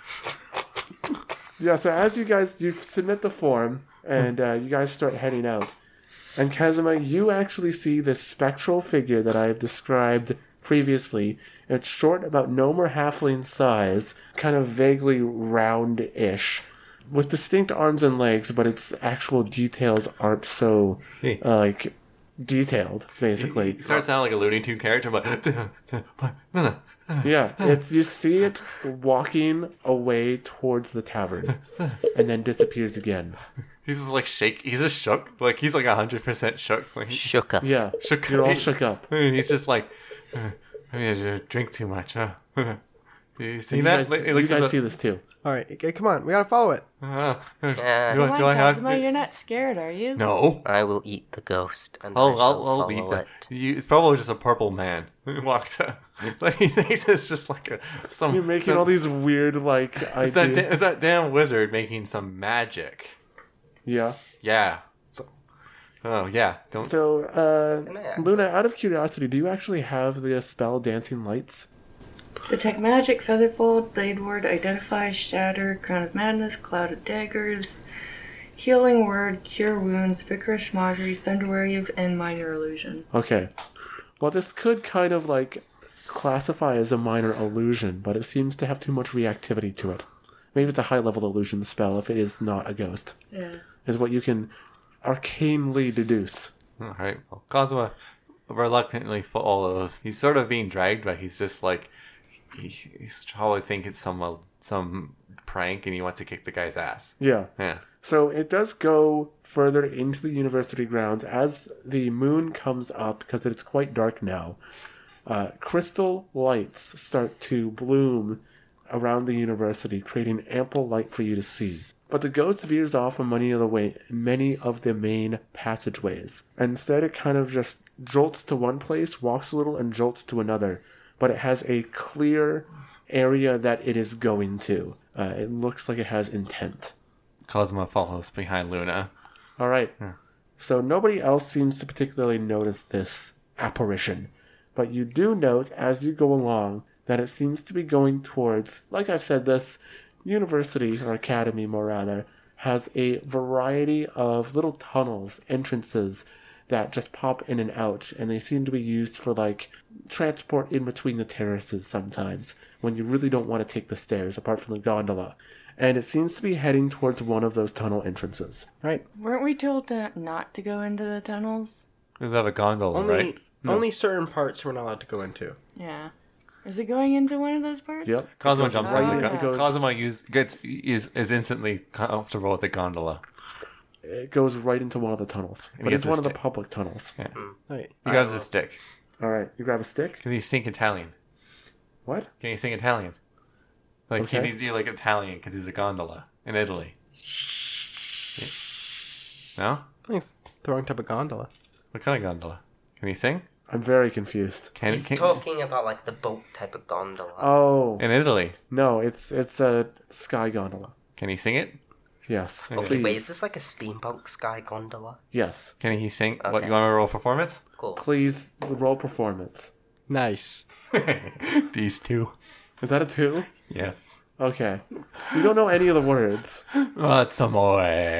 Yeah, so as you submit the form, and you guys start heading out. And Kazuma, you actually see this spectral figure that I have described previously. It's short, about gnome or halfling size, kind of vaguely round-ish, with distinct arms and legs, but its actual details aren't so, detailed, basically.
He starts sounding like a Looney Tunes character, but
Yeah, you see it walking away towards the tavern, and then disappears again.
he's just like he's just shook. Like he's like 100% shook. Like,
Shook up.
Yeah,
shook.
you're all shook up.
He's just like, I mean, I drink too much. Huh? Do you see
You
that?
guys see this too.
All right, okay, come on, we gotta follow it.
Do
Come
I have?
Kazuma, you're not scared, are you?
No.
I will eat the ghost and
I'll
follow
beat that.
it.
It's probably just a purple man who walks up. Like he thinks it's just like some.
You're making all these weird
It's that damn wizard making some magic.
Yeah.
Yeah. Oh yeah. Don't.
So,
Can I ask-
Luna, out of curiosity, do you actually have the spell Dancing Lights?
Detect magic, featherfold, blade ward, identify, shatter, crown of madness, cloud of daggers, healing word, cure wounds, vigorous Marjorie, thunder wave, and minor illusion.
Okay. Well, this could kind of classify as a minor illusion, but it seems to have too much reactivity to it. Maybe it's a high-level illusion spell if it is not a ghost.
Yeah.
Is what you can arcanely deduce.
All right. Well, Kazuma reluctantly follows. He's sort of being dragged, but he's just like he's probably thinking it's some prank, and he wants to kick the guy's ass.
Yeah.
Yeah.
So it does go further into the university grounds as the moon comes up, because it's quite dark now. Crystal lights start to bloom around the university, creating ample light for you to see. But the ghost veers off on many of the main passageways. Instead, it kind of just jolts to one place, walks a little, and jolts to another. But it has a clear area that it is going to. It looks like it has intent.
Cosmo follows behind Luna.
All right.
Yeah.
So nobody else seems to particularly notice this apparition. But you do note, as you go along, that it seems to be going towards, like I've said, this university, or academy more rather, has a variety of little tunnels, entrances, that just pop in and out, and they seem to be used for transport in between the terraces sometimes, when you really don't want to take the stairs, apart from the gondola. And it seems to be heading towards one of those tunnel entrances. Right.
Weren't we told not to go into the tunnels?
Does it have a gondola, right?
Only certain parts we're not allowed to go into.
Yeah. Is it going into one of those parts?
Yep.
Cosmo
It goes
jumps
right
on the
in- it
gondola.
goes-
Cosmo is instantly comfortable with the gondola.
It goes right into one of the tunnels.
And
But
he
it's
gets a
one of the
stick.
public tunnels.
Yeah.
Right.
He grabs a stick.
All right. You grab a stick.
Can he sing Italian?
What?
Can he sing Italian? Like,
Okay.
can he do Italian because he's a gondola in Italy? No?
I think it's the wrong type of gondola.
What kind of gondola? Can he sing?
I'm very confused.
He's talking about the boat type of gondola.
Oh.
In Italy?
No, it's a sky gondola.
Can he sing it?
Yes.
Okay,
Okay, wait,
Please.
is this like a steampunk sky gondola?
Yes.
Can he sing? What,
Okay.
you want to roll performance?
Cool.
Please roll performance.
Nice.
These two.
Is that a 2?
Yeah.
Okay. You don't know any of the words.
What's amore?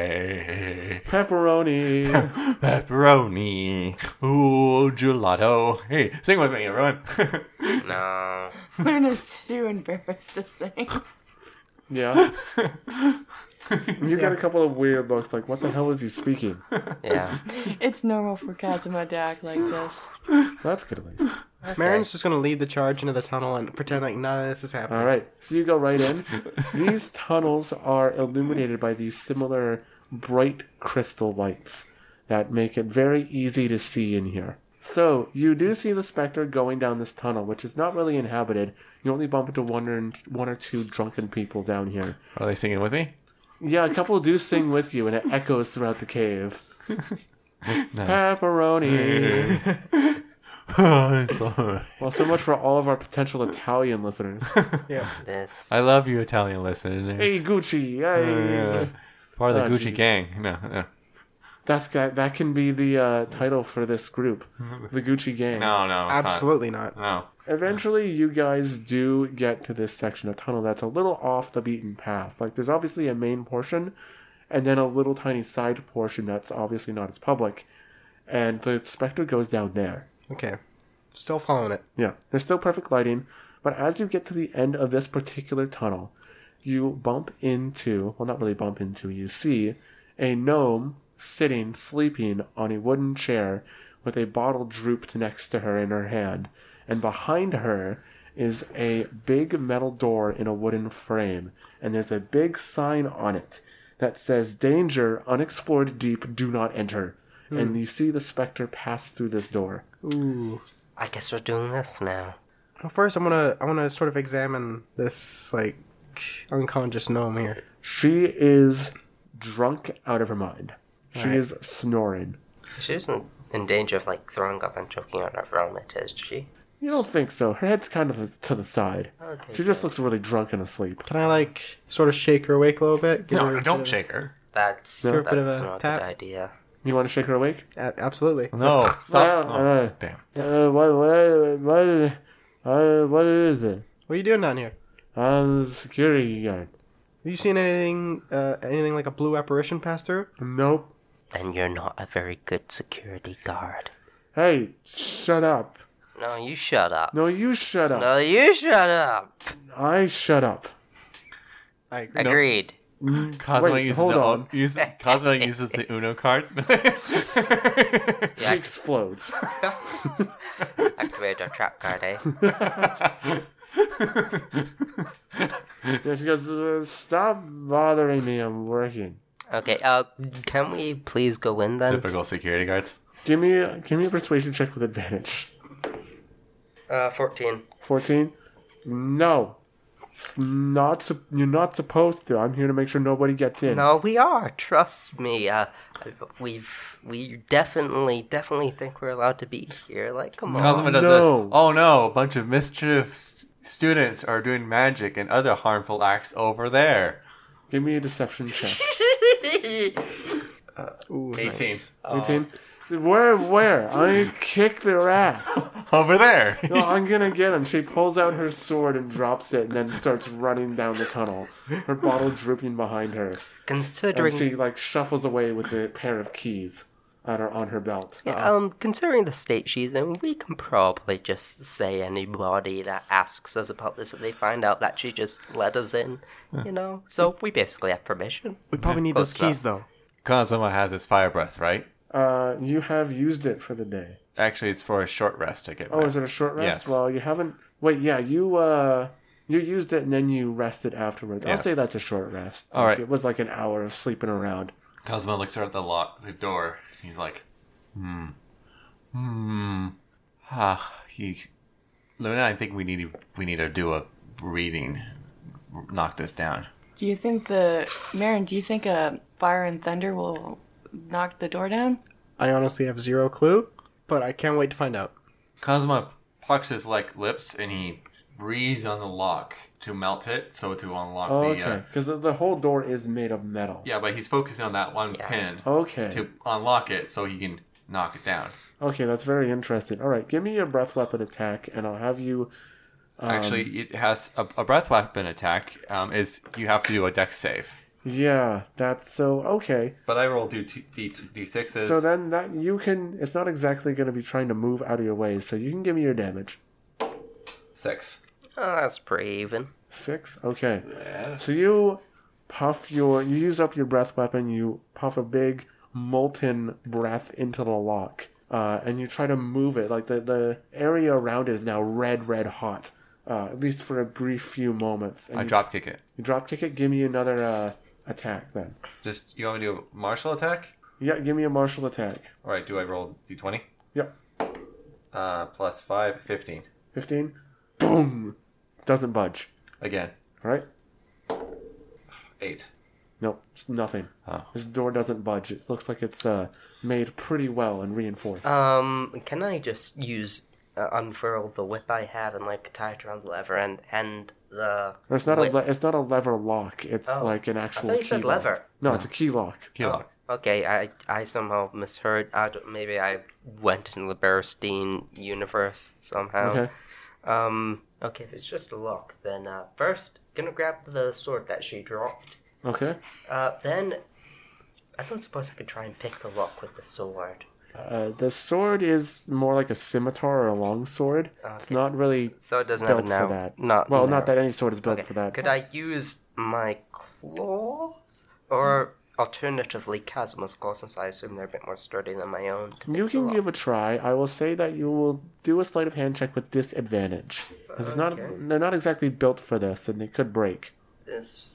Pepperoni.
Pepperoni. Ooh, gelato. Hey, sing with me, everyone.
No.
Luna's too embarrassed to sing.
Yeah. You get a couple of weird looks like, what the hell is he speaking?
Yeah.
It's normal for Kazuma to act like this.
That's good at least.
Marin's just gonna lead the charge into the tunnel and pretend like none of this is happening.
All right. So you go right in. These tunnels are illuminated by these similar bright crystal lights that make it very easy to see in here. So you do see the specter going down this tunnel, which is not really inhabited. You only bump into one or two drunken people down here.
Are they singing with me?
Yeah, a couple do sing with you, and it echoes throughout the cave.
Nice.
Pepperoni.
It's alright.
Well, so much for all of our potential Italian listeners.
Yeah.
This.
I love you, Italian listeners.
Hey, Gucci. Hey.
Part of the
Oh,
Gucci
jeez.
gang. No.
That can be the title for this group, the Gucci Gang.
No, it's
Absolutely not.
not.
Eventually, you guys do get to this section of tunnel that's a little off the beaten path. Like, there's obviously a main portion, and then a little tiny side portion that's obviously not as public. And the Spectre goes down there.
Okay. Still following it.
Yeah, there's still perfect lighting, but as you get to the end of this particular tunnel, you bump into, well, not really bump into, you see a gnome sitting, sleeping on a wooden chair with a bottle drooped next to her in her hand. And behind her is a big metal door in a wooden frame, and there's a big sign on it that says, "Danger, unexplored deep, do not enter." And you see the Spectre pass through this door.
Ooh.
I guess we're doing this now.
Well, first, I want to sort of examine this like unconscious gnome here.
She is drunk out of her mind. She
Right.
is snoring.
She isn't in danger of like throwing up and choking on her vomit, is she?
You don't think so. Her head's kind of to the side.
Okay.
She just
good.
looks really drunk and asleep.
Can I like sort of shake her awake a little bit? Give her
No,
a
don't
bit of-
shake her.
That's
Give her a bit of
that's
a
not a
tap.
good idea.
You want to shake her awake?
Absolutely.
No, stop. Oh, damn.
What is it?
What are you doing down here?
I'm the security guard.
Have you seen anything like a blue apparition pass through?
Nope.
Then you're not a very good security guard.
Hey, shut up.
No, you shut up.
No, you shut up.
No, you shut up.
I shut up.
I agree.
Agreed.
Cosmo
Wait,
uses
hold on.
Cosmo uses the Uno card.
She explodes.
Activate our trap card, eh?
Yeah, she goes, "Stop bothering me. I'm working."
Okay, can we please go in then?
Typical security guards.
Give me a persuasion check with advantage.
14.
14? No. You're not supposed to. I'm here to make sure nobody gets in.
No, we are. Trust me. We definitely think we're allowed to be here. Like, come on.
Cosmo does
no.
this. Oh no, a bunch of mischievous students are doing magic and other harmful acts over there.
Give me a deception check.
Ooh,
18.
nice.
18? Where? I kick their ass.
Over there.
No, I'm gonna get him. She pulls out her sword and drops it and then starts running down the tunnel. Her bottle drooping behind her. And
Considering
she shuffles away with a pair of keys on her belt.
considering the state she's in, we can probably just say anybody that asks us about this if they find out that she just let us in, you know? So we basically have permission.
We probably need
Close
those keys though.
Cosmo has his fire breath, right?
You have used it for the day.
Actually, it's for a short rest to get back.
Oh, is it a short rest?
Yes.
Well, you haven't. Wait, yeah, you used it and then you rested afterwards. I'll
Yes.
say that's a short rest.
All right.
It was like an hour of sleeping around.
Cosmo looks out at the door. He's like, Luna, I think we need to do a breathing, knock this down.
Do you think Marin, do you think a fire and thunder will knock the door down?
I honestly have zero clue, but I can't wait to find out.
Cosmo pucks his lips and he breathes on the lock to melt it, so to unlock
Okay, because the whole door is made of metal.
yeah, but he's focusing on that one
Yeah.
pin
Okay.
to unlock it so he can knock it down.
Okay, that's very interesting. All right, give me your breath weapon attack, and I'll have you.
Actually, it has a breath weapon attack. Is you have to do a dex save.
Yeah, that's so okay.
But I rolled d6s.
So then that you can. It's not exactly going to be trying to move out of your way, so you can give me your damage.
6.
Oh, that's pretty even.
6. Okay.
Yeah.
So you you use up your breath weapon. You puff a big molten breath into the lock, and you try to move it. Like the area around it is now red hot. At least for a brief few moments. And
I drop kick it.
You drop kick it. Give me another attack then.
Just you want me to do a martial attack?
Yeah, give me a martial attack.
All right. Do I roll d20?
Yep.
Plus 5, 15.
15. Boom. Doesn't budge.
Again.
All right.
8.
Nope. It's nothing.
Oh.
This door doesn't budge. It looks like it's made pretty well and reinforced.
Can I just unfurl the whip I have and tie it around the lever and the...
It's not it's not a lever lock. It's like an
I
actual
thought you
key
said
lock.
lever.
No, it's a key lock.
Key lock.
Okay, I somehow misheard. Maybe I went in the Bearstein universe somehow.
Okay.
Okay, if it's just a lock, then first, gonna grab the sword that she dropped.
Okay.
Then, I don't suppose I could try and pick the lock with the sword.
The sword is more like a scimitar or a long sword.
Okay.
It's not really
So it doesn't have a
built for
now.
that.
Not
that any sword is built
Okay.
for that.
Could I use my claws? Or alternatively, Kazuma's claws, since I assume they're a bit more sturdy than my own.
You can give a try. I will say that you will do a sleight of hand check with disadvantage. 'Cause it's not, they're not exactly built for this, and they could break.
This.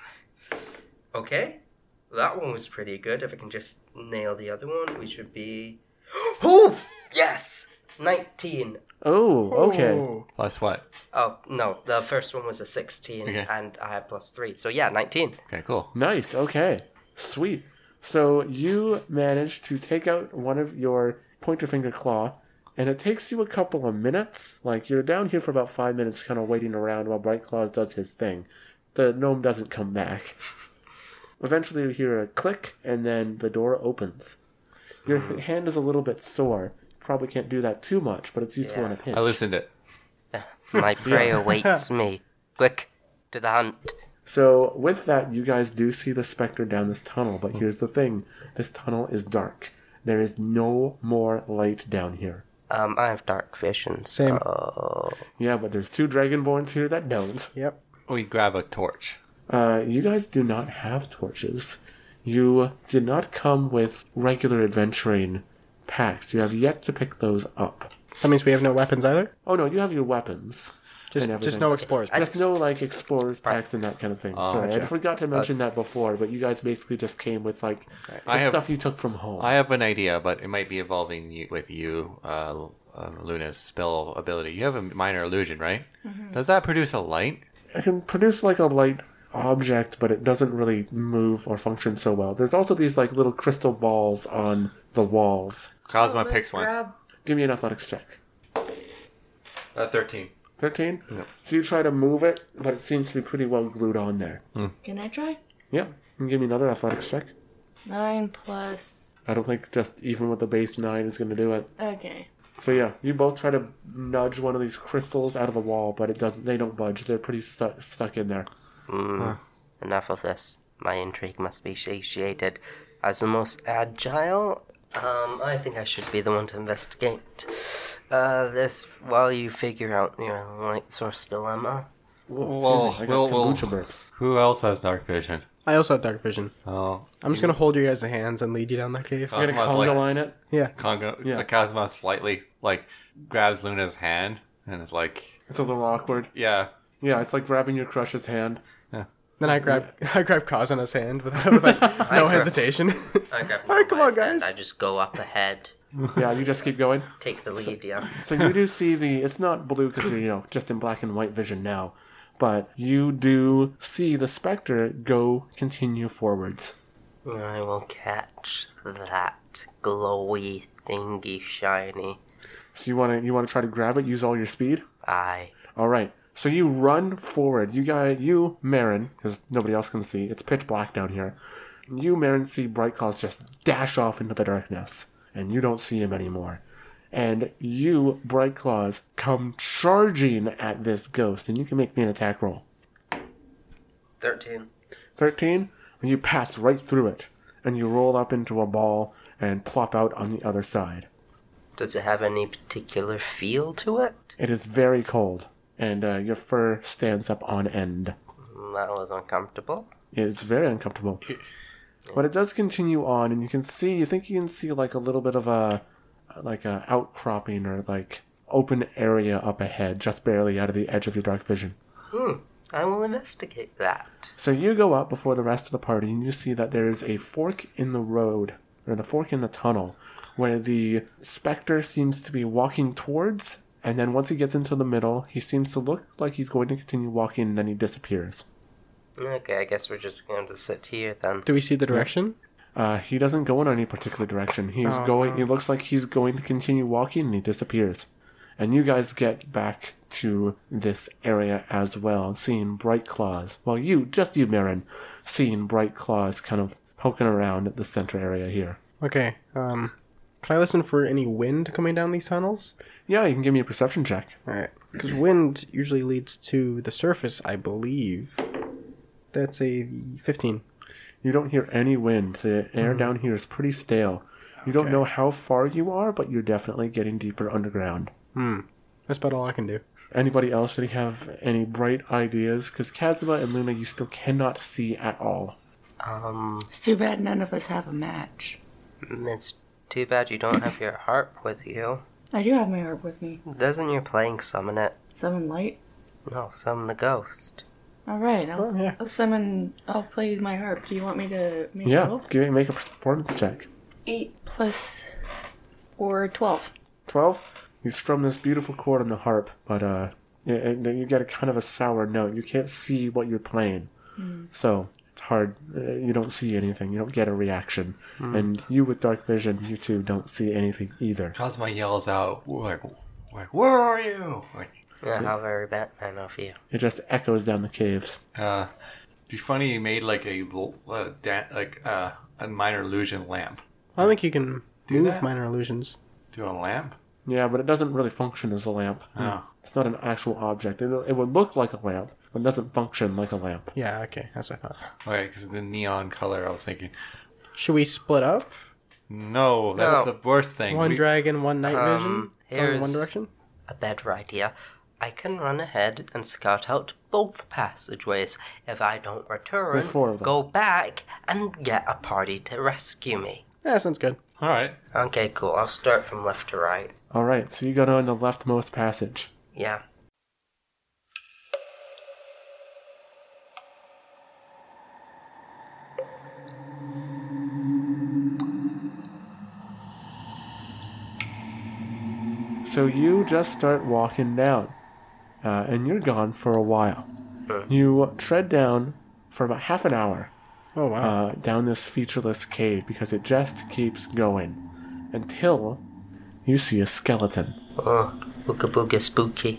Okay. That one was pretty good. If I can just nail the other one, we should be... Oh! Yes! 19.
Oh, okay.
Oh.
Plus what?
Oh, no. The first one was a 16,
Okay.
and I had +3. So yeah, 19.
Okay, cool.
Nice, okay. Sweet. So you managed to take out one of your pointer finger claw, and it takes you a couple of minutes. Like, you're down here for about 5 minutes kind of waiting around while Bright Claws does his thing. The gnome doesn't come back. Eventually you hear a click, and then the door opens. Your hand is a little bit sore. Probably can't do that too much, but it's useful in a pinch.
I loosened it.
My prey awaits me. Quick, to the hunt.
So with that, you guys do see the specter down this tunnel, but here's the thing. This tunnel is dark. There is no more light down here.
I have dark vision,
Same.
so...
Yeah, but there's 2 Dragonborns here that don't.
Yep.
We grab a torch.
You guys do not have torches. You did not come with regular adventuring packs. You have yet to pick those up.
So that means we have no weapons either?
Oh no, you have your weapons.
Just
and everything.
no explorers.
Just no like explorers packs and that kind of thing. Sorry, I
gotcha.
forgot to mention that before, but you guys basically just came with like the stuff you took from home.
I have an idea, but it might be evolving with Luna's spell ability. You have a minor illusion, right? Mm-hmm. Does that produce a light?
It can produce like a light object, but it doesn't really move or function so well. There's also these like little crystal balls on the walls.
Cosma picks one.
Give me an athletics check.
13.
13?
Yep.
So you try to move it, but it seems to be pretty well glued on there.
Can I try?
Yeah. You can give me another athletics check.
9 plus...
I don't think just even with the base 9 is going to do it.
Okay.
So yeah, you both try to nudge one of these crystals out of the wall, but it doesn't. They don't budge. They're pretty stuck in there.
Enough of this. My intrigue must be satiated. As the most agile, I think I should be the one to investigate this while you figure out your light source dilemma.
Whoa, excuse me, I got kombucha burps.
Who else has dark vision?
I also have dark vision.
Oh,
I'm just going to hold your guys' hands and lead you down that cave.
You're gonna
Cosmo's
conga
like-
line it.
Yeah.
Yeah.
Cosma slightly grabs Luna's hand and is like,
It's a little awkward.
yeah.
Yeah, it's like grabbing your crush's hand.
Then I grab Kazana's hand with like, no hesitation.
I grab
Alright, come on,
Nova's hand.
guys.
I just go up ahead,
Yeah, you just keep going.
take the lead, yeah.
So you do see it's not blue because you're just in black and white vision now, but you do see the specter continue forwards.
I will catch that glowy thingy shiny.
So you want to try to grab it, use all your speed?
Aye.
All right. So you run forward. You, Marin, because nobody else can see. It's pitch black down here. You, Marin, see Bright Claws just dash off into the darkness, and you don't see him anymore. And you, Bright Claws, come charging at this ghost, and you can make me an attack roll.
13.
13, and you pass right through it, and you roll up into a ball and plop out on the other side.
Does it have any particular feel to it?
It is very cold, and your fur stands up on end.
That was uncomfortable.
It's very uncomfortable. But it does continue on, and you can see like a little bit of a outcropping or like open area up ahead, just barely out of the edge of your dark vision.
I will investigate that.
So you go up before the rest of the party, and you see that there is a fork in the road, or the fork in the tunnel, where the specter seems to be walking towards, and then once he gets into the middle, he seems to look like he's going to continue walking, and then he disappears.
Okay, I guess we're just going to sit here then.
Do we see the direction?
He doesn't go in any particular direction. He looks like he's going to continue walking, and he disappears. And you guys get back to this area as well, seeing Bright Claws. Well, you, Marin, seeing Bright Claws kind of poking around at the center area here.
Okay, can I listen for any wind coming down these tunnels?
Yeah, you can give me a perception check.
Alright, because wind usually leads to the surface, I believe. That's a 15.
You don't hear any wind. The air down here is pretty stale. You don't know how far you are, but you're definitely getting deeper underground.
That's about all I can do.
Anybody else, do you have any bright ideas? Because Kazuma and Luna, you still cannot see at all.
It's too bad none of us have a match.
It's too bad you don't have your harp with you.
I do have my harp with me.
Doesn't your playing summon it?
Summon light?
No, summon the ghost.
Alright,
yeah.
I'll play my harp. Do you want me to make
Yeah,
roll?
make a performance check.
8 plus or 12.
12? You strum this beautiful chord on the harp, but you get a kind of a sour note. You can't see what you're playing. So it's hard. You don't see anything. You don't get a reaction. And you with dark vision, you two don't see anything either.
Cosmo yells out, like, where are you?
Yeah, how very Batman of you.
It just echoes down the caves.
It'd be funny you made like a minor illusion lamp.
I don't think you can
Do
move
that?
minor illusions.
Do a lamp?
Yeah, but it doesn't really function as a lamp.
Oh.
It's not an actual object. It would look like a lamp, but it doesn't function like a lamp.
Yeah, okay, that's what I thought.
Okay, because of the neon color, I was thinking,
Should we split up?
no, that's
No.
the worst thing.
One dragon, one night vision? Going
here's-
in one direction?
A better idea. I can run ahead and scout out both passageways. If I don't return,
There's 4 of them.
go back and get a party to rescue me.
Yeah, sounds good.
All right.
Okay, cool. I'll start from left to right.
Alright, so you go down the leftmost passage.
Yeah.
So you just start walking down, and you're gone for a while. You tread down for about half an hour
Oh, wow.
down this featureless cave because it just keeps going until you see a skeleton.
Oh, booga booga spooky.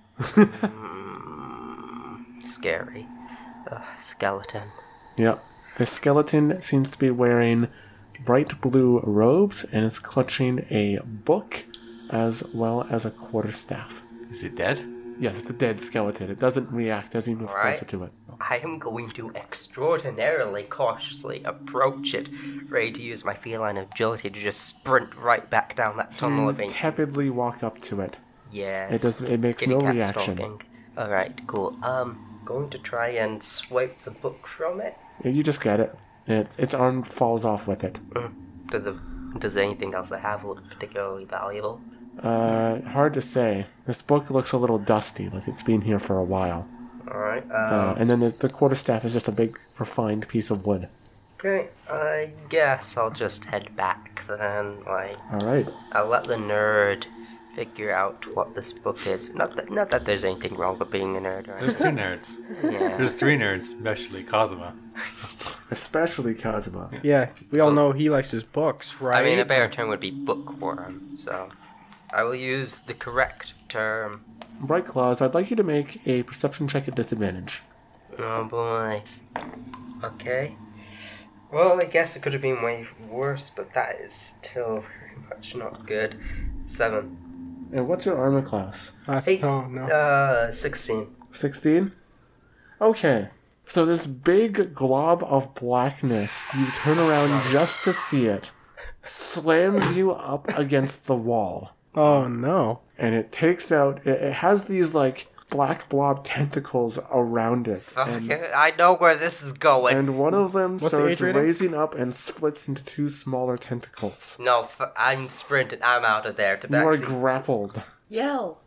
Scary. Skeleton.
Yep. The skeleton seems to be wearing bright blue robes and is clutching a book as well as a quarterstaff.
Is it dead?
Yes, it's a dead skeleton. It doesn't react as you move
Alright.
closer to it.
I am going to extraordinarily cautiously approach it, ready to use my feline agility to just sprint right back down that tunnel
You
of ancient.
tepidly walk up to it.
Yes.
It makes
Kitty
no
cat
reaction.
stalking. Alright, cool. Going to try and swipe the book from it.
You just get it. Its arm falls off with it.
Does anything else I have look particularly valuable?
Hard to say. This book looks a little dusty, like it's been here for a while.
Alright,
And then the quarterstaff is just a big, refined piece of wood.
okay, I guess I'll just head back then.
Alright.
I'll let the nerd figure out what this book is. Not that there's anything wrong with being a nerd, right?
There's 2 nerds.
Yeah.
There's 3 nerds, especially Cosmo.
Especially Kazuma.
Yeah, we all know he likes his books, right?
I mean, a better term would be bookworm, so I will use the correct term.
Bright Claws, I'd like you to make a perception check at disadvantage.
Oh boy. Okay. Well, I guess it could have been way worse, but that is still very much not good. 7.
And what's your armor class?
Eight.
Oh, no.
16.
16? Okay. So this big glob of blackness, you turn around just to see it, slams you up against the wall.
Oh, no.
And it takes out, it has these like black blob tentacles around it. And,
Okay, I know where this is going.
and one of them
What's the
starts
age rating?
raising up and splits into 2 smaller tentacles.
No, I'm sprinting. I'm out of there to
You are
backseat.
grappled.
Yell.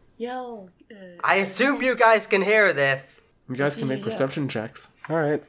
I assume you guys can hear this.
You guys can make
Yeah.
perception checks.
Alright.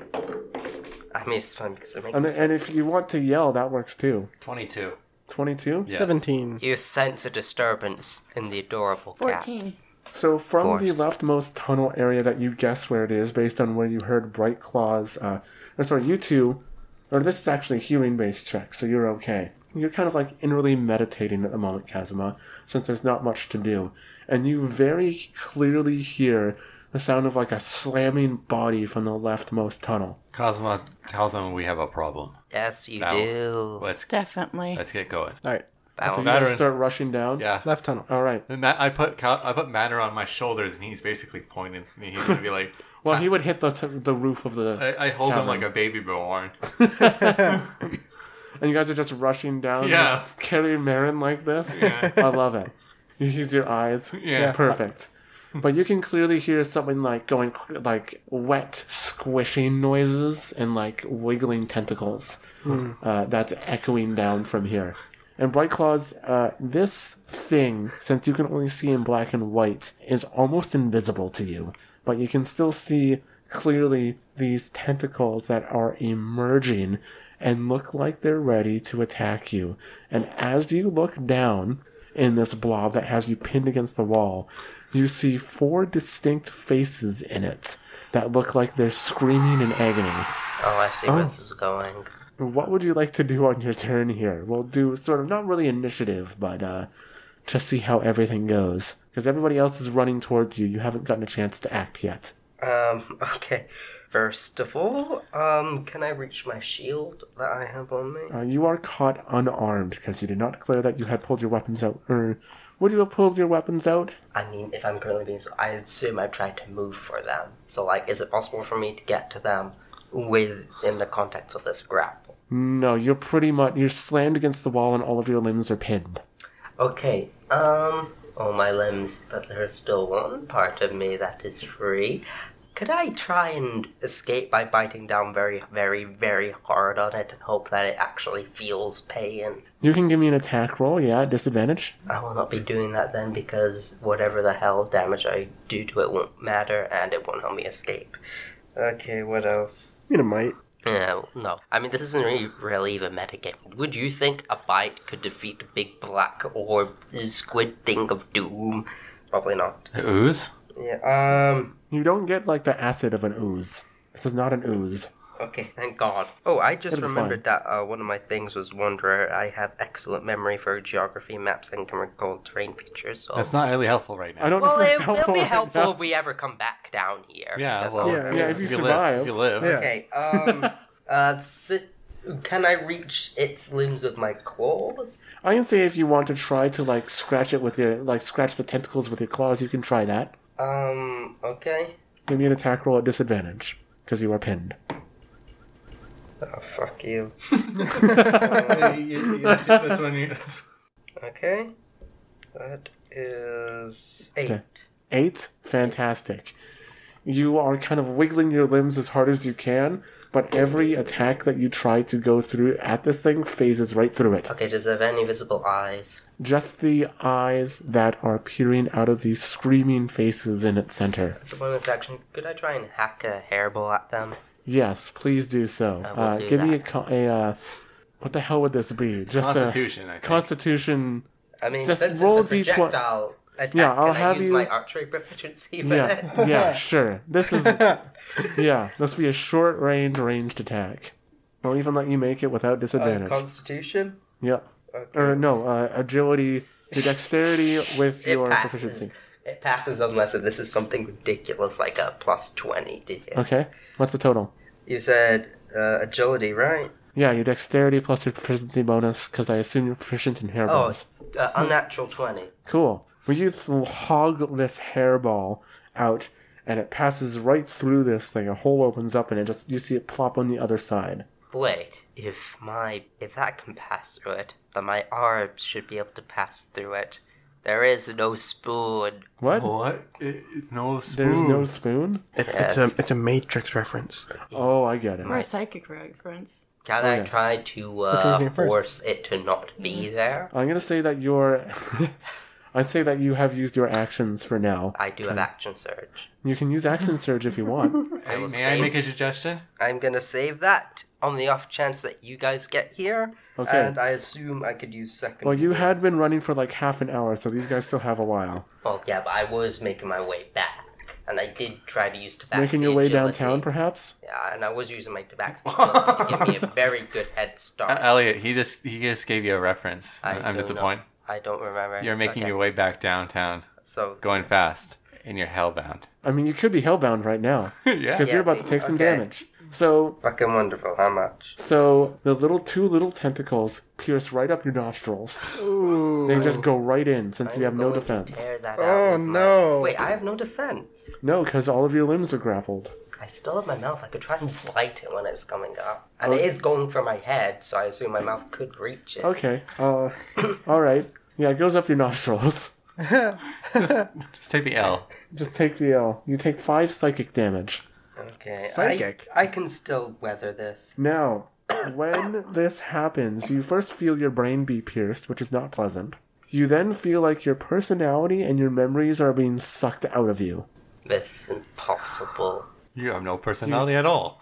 I mean, it's fun because it makes
And if you want to yell, that works too.
22.
22?
Yes.
17.
you sense a disturbance in the adorable cat.
14.
So from the
Force.
leftmost tunnel area that you guess where it is, based on where you heard Bright Claws, you two, or this is actually a hearing-based check, so you're okay. you're kind of like inwardly meditating at the moment, Kazuma, since there's not much to do. And you very clearly hear the sound of like a slamming body from the leftmost tunnel.
Kazuma tells him we have a problem.
Yes, you
Now,
do.
Definitely.
Let's get going.
All right,
So you
Bound.
guys start rushing down?
Yeah.
left tunnel.
All right.
And I put Matter on my shoulders, and he's basically pointing at me. He's gonna be like,
Well, he would hit the roof of the...
I hold him
cavern.
like a baby born.
And you guys are just rushing down,
Yeah.
carrying Marin like this?
Yeah.
I love it. You use your eyes.
Yeah.
Perfect. But you can clearly hear something like going, like wet squishing noises and like wiggling tentacles. That's echoing down from here. And Bright Claws, this thing, since you can only see in black and white, is almost invisible to you. But you can still see clearly these tentacles that are emerging and look like they're ready to attack you. And as you look down in this blob that has you pinned against the wall, you see 4 distinct faces in it that look like they're screaming in agony.
Oh, I see where this is going.
What would you like to do on your turn here? We'll do sort of, not really initiative, but just see how everything goes. Because everybody else is running towards you. You haven't gotten a chance to act yet.
Okay. First of all, can I reach my shield that I have on me?
You are caught unarmed because you did not declare that you had pulled your weapons out. Or would you have pulled your weapons out?
I mean, if I'm currently being so, I assume I tried to move for them. So, like, is it possible for me to get to them in the context of this grapple?
No, you're slammed against the wall and all of your limbs are pinned.
Okay, all my limbs, but there's still one part of me that is free. Could I try and escape by biting down very, very, very hard on it and hope that it actually feels pain?
You can give me an attack roll, yeah, at disadvantage.
I will not be doing that then because whatever the hell damage I do to it won't matter and it won't help me escape. Okay, what else?
You might.
No. I mean, this isn't really even metagame. Would you think a bite could defeat the big black orb squid thing of doom? Probably not.
The ooze?
Yeah,
You don't get like the acid of an ooze. This is not an ooze.
okay, thank God. Oh, I just
It'll be
remembered that one of my things was Wanderer. I have excellent memory for geography maps and can recall terrain features, so...
That's not really helpful right now.
I don't
Well,
know if it's
it'll be
right
helpful
now.
if we ever come back down here.
Yeah,
because
well,
I'll-
Yeah, if you
live,
survive.
if you live.
Yeah.
Okay, can I reach its limbs with my claws?
I can say if you want to try to like scratch it with your scratch the tentacles with your claws, you can try that.
Okay.
Give me an attack roll at disadvantage because you are pinned.
Oh, fuck you.
That's when you...
Okay. That is 8.
Okay. 8? Fantastic. You are kind of wiggling your limbs as hard as you can, but every attack that you try to go through at this thing phases right through it.
Okay, does it have any visible eyes?
Just the eyes that are peering out of these screaming faces in its center.
As a bonus action, could I try and hack a hairball at them?
Yes, please do so.
I will do
give me
that.
what the hell would this be? Just
Constitution, I
a
think.
Constitution.
I mean,
Just
since
roll
it's a
D20.
projectile attack,
Yeah, I'll
can I
have
use
you-
my archery proficiency with
Yeah,
it?
yeah, sure. This is this will be a short ranged attack. I'll even let you make it without disadvantage.
Constitution?
Yep.
Okay.
Or no, agility, your dexterity with
It
your
passes.
proficiency.
It passes unless if this is something ridiculous like a plus 20, did you?
Okay. What's the total?
You said agility, right?
Yeah, your dexterity plus your proficiency bonus, because I assume you're proficient in hairballs.
Unnatural 20.
Cool. Well, you hog this hairball out, and it passes right through this thing. A hole opens up, and you see it plop on the other side.
Wait, if that can pass through it, then my arms should be able to pass through it. There is no spoon.
What?
What? It's no spoon.
There's no spoon?
Yes.
It's a Matrix reference.
Oh, I get it.
Or a psychic reference.
Can
Oh,
I
yeah.
try to
one came first?
force it to not be there?
I'm gonna say that I'd say that you have used your actions for now.
I do have action surge.
You can use action surge if you want.
I will
May I
save-
make a suggestion?
I'm gonna save that on the off chance that you guys get here,
Okay.
and I assume I could use second.
Well, you
wind.
had been running for like half an hour, so these guys still have a while.
Well, yeah, but I was making my way back. And I did try to use tabaxi
Making your way
agility.
downtown, perhaps?
Yeah, and I was using my tabaxi agility to give me a very good head start.
Elliot, he just gave you a reference. I'm
don't
disappointed.
know. I don't remember.
You're making
Okay.
your way back downtown,
So
going fast, and you're hellbound.
I mean, you could be hellbound right now.
Yeah.
Because you're about to take some
okay.
damage. So
fucking wonderful. How much?
the two little tentacles pierce right up your nostrils.
Ooh.
They just go right in since you have no
I'm going to
defense.
tear that
Oh,
out with
no.
Wait, I have no defense.
No, because all of your limbs are grappled.
I still have my mouth. I could try and bite it when it's coming up. And
Okay.
it is going for my head, so I assume my mouth could reach it.
Okay. All right. Yeah, it goes up your nostrils.
Just take the L.
Just take the L. You take 5 psychic damage.
Okay.
Psychic.
I can still weather this.
Now, when this happens, you first feel your brain be pierced, which is not pleasant. You then feel like your personality and your memories are being sucked out of you.
This is impossible.
You have no personality at all.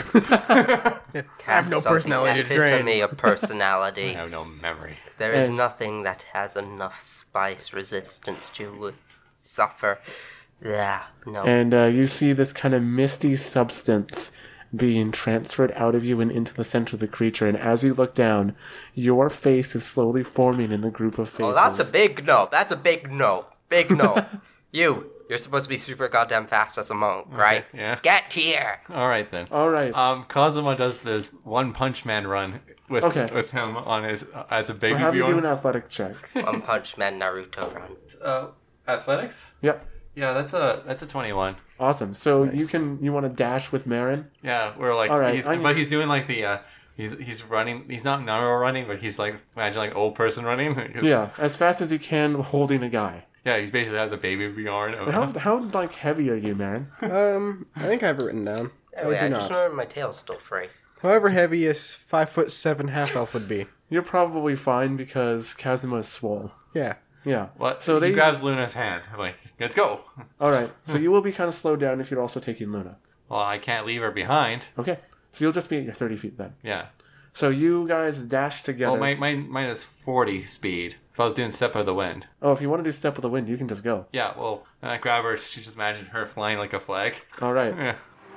I have no personality to drain.
Epitome of
I
personality.
have no memory.
There is
And-
nothing that has enough spice resistance to suffer. Yeah, no.
And you see this kind of misty substance being transferred out of you and into the center of the creature. And as you look down, your face is slowly forming in the group of faces.
Oh, that's a big no. That's a big no. Big no. You're supposed to be super goddamn fast as a monk, right?
yeah.
Get here.
All right then.
All right.
Kazuma does this One Punch Man run with him on his as a baby
We'll have you do
Bjorn.
an athletic check.
One Punch Man Naruto run.
Athletics?
Yep.
Yeah, that's a 21.
Awesome. So
Nice.
you want to dash with Marin?
Yeah, we're like,
All right,
but he's doing like the he's running. He's not Naruto running, but he's like imagine like old person running. 'Cause-
Yeah, as fast as you can, holding a guy.
yeah, he basically has a baby Bjorn.
But how like heavy are you, Marin?
I think I have it written down.
Anyway,
I
I
do
just
not.
remember my tail's still free.
However heavy a 5'7" half elf would be.
You're probably fine because Kazuma is swole.
Yeah.
Yeah.
What?
So
So
they-
he grabs Luna's hand. I'm like, let's go.
All right. So you will be kind of slowed down if you're also taking Luna.
Well, I can't leave her behind.
Okay. So you'll just be at your 30 feet then.
Yeah.
So you guys dash together.
Well, mine is 40 speed. If I was doing Step of the Wind.
Oh, if you want to do Step of the Wind, you can just go.
Yeah, well, when I grab her, she just imagined her flying like a flag.
All right.
Yeah.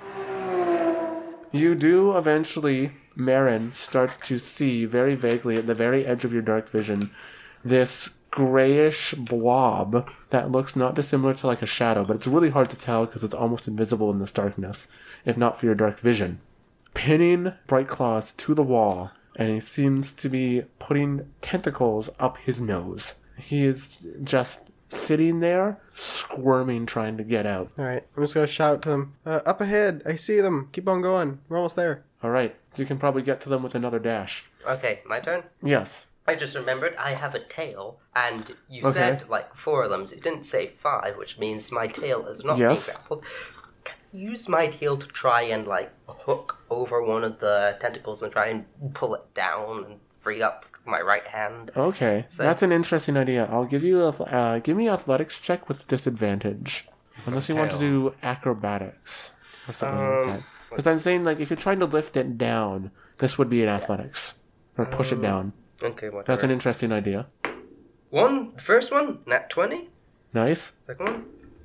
You do eventually, Marin, start to see very vaguely at the very edge of your dark vision this grayish blob that looks not dissimilar to like a shadow, but it's really hard to tell because it's almost invisible in this darkness, if not for your dark vision. Pinning Bright Claws to the wall, and he seems to be putting tentacles up his nose. He is just sitting there, squirming, trying to get out.
Alright, I'm just gonna shout to them. Up ahead, I see them. Keep on going. We're almost there.
All right, so you can probably get to them with another dash.
Okay, my turn.
Yes.
I just remembered I have a tail, and you
Okay.
said like 4 of them, so you didn't say 5, which means my tail is not
Yes.
being grappled. Can I use my tail to try and like hook over one of the tentacles and try and pull it down and free up my right hand?
Okay,
So-
that's an interesting idea. I'll give you a give me athletics check with disadvantage, unless you want to do acrobatics or something like that. Because I'm saying like if you're trying to lift it down, this would be an athletics or push it down.
Okay, whatever.
That's an interesting idea.
First one, nat 20.
Nice.
Second one.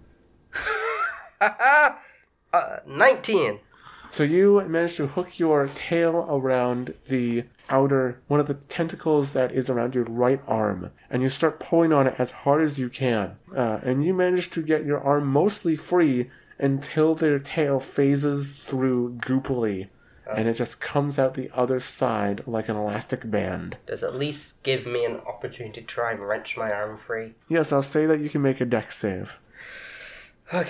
Haha! 19.
So you managed to hook your tail around the outer one of the tentacles that is around your right arm, and you start pulling on it as hard as you can. And you manage to get your arm mostly free until their tail phases through goopily, and it just comes out the other side like an elastic band.
Does at least give me an opportunity to try and wrench my arm free.
Yes, I'll say that you can make a dex save.
Okay.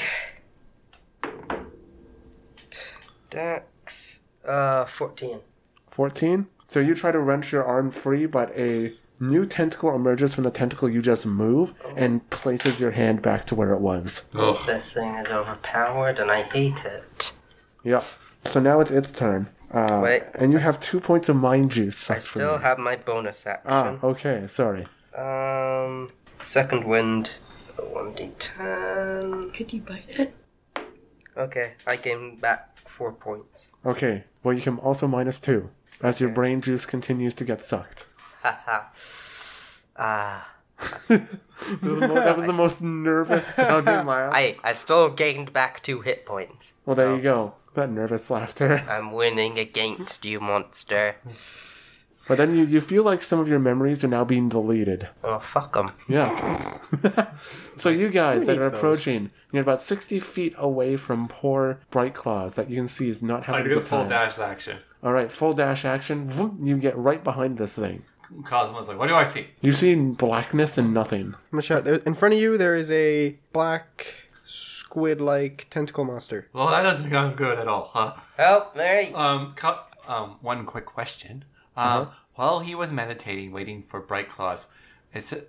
Dex. 14.
14. So you try to wrench your arm free, but a new tentacle emerges from the tentacle you just moved and places your hand back to where it was.
Oh.
This thing is overpowered and I hate it.
Yep. So now it's its turn.
Wait,
and you have 2 points of mind juice.
I still have my bonus action.
Okay, sorry.
Second wind. 1d10.
Could you bite it?
Okay, I gain back 4 points.
Okay, well you can also minus 2 as your brain juice continues to get sucked.
Haha.
That was the most nervous sounding laugh.
I still gained back 2 hit points.
Well, there you go. That nervous laughter.
I'm winning against you, monster.
But then you feel like some of your memories are now being deleted.
Oh, fuck them.
Yeah. So you guys that are approaching, you're about 60 feet away from poor Bright Claws that you can see is not having
I
a
do
good
full
time.
dash action.
All right, full dash action. Whoop, you get right behind this thing.
Cosmo's like, what do I see?
You see blackness and nothing.
I'm gonna shout. In front of you, there is a black squid-like tentacle monster.
Well, that doesn't sound good at all, huh?
Help me!
One quick question.
Uh-huh.
While he was meditating, waiting for Bright Claws, is that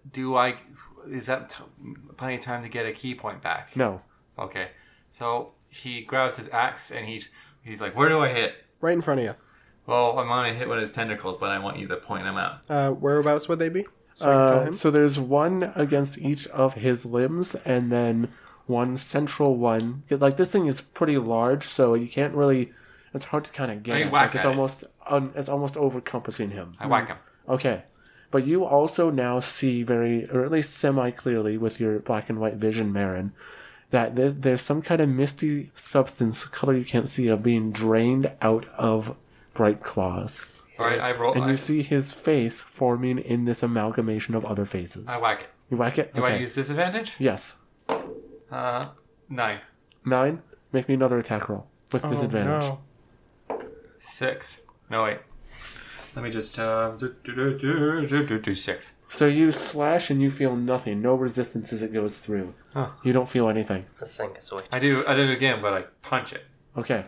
plenty of time to get a key point back?
No.
Okay. So he grabs his axe and he's like, where do I hit?
Right in front of you.
Well, I'm gonna hit with his tentacles, but I want you to point them out.
Whereabouts would they be? So I can tell him?
So there's one against each of his limbs, and then one central one. Like, this thing is pretty large, so you can't really. It's hard to kind of get.
I
at.
whack
Like,
at it.
it's almost over-compassing him.
I whack him.
Okay, but you also now see very, or at least semi-clearly with your black and white vision, Marin, that there's some kind of misty substance, color you can't see, of being drained out of Bright Claws.
All right, I roll.
And you see his face forming in this amalgamation of other faces.
I whack it.
You whack it?
Do
Okay.
I use disadvantage?
Yes.
9.
9. Make me another attack roll with
Oh,
disadvantage.
no.
6. No, wait. Let me just do 6.
So you slash and you feel nothing. No resistance as it goes through.
Huh.
You don't feel anything.
Let's sing a switch.
I do it again, but I punch it.
Okay.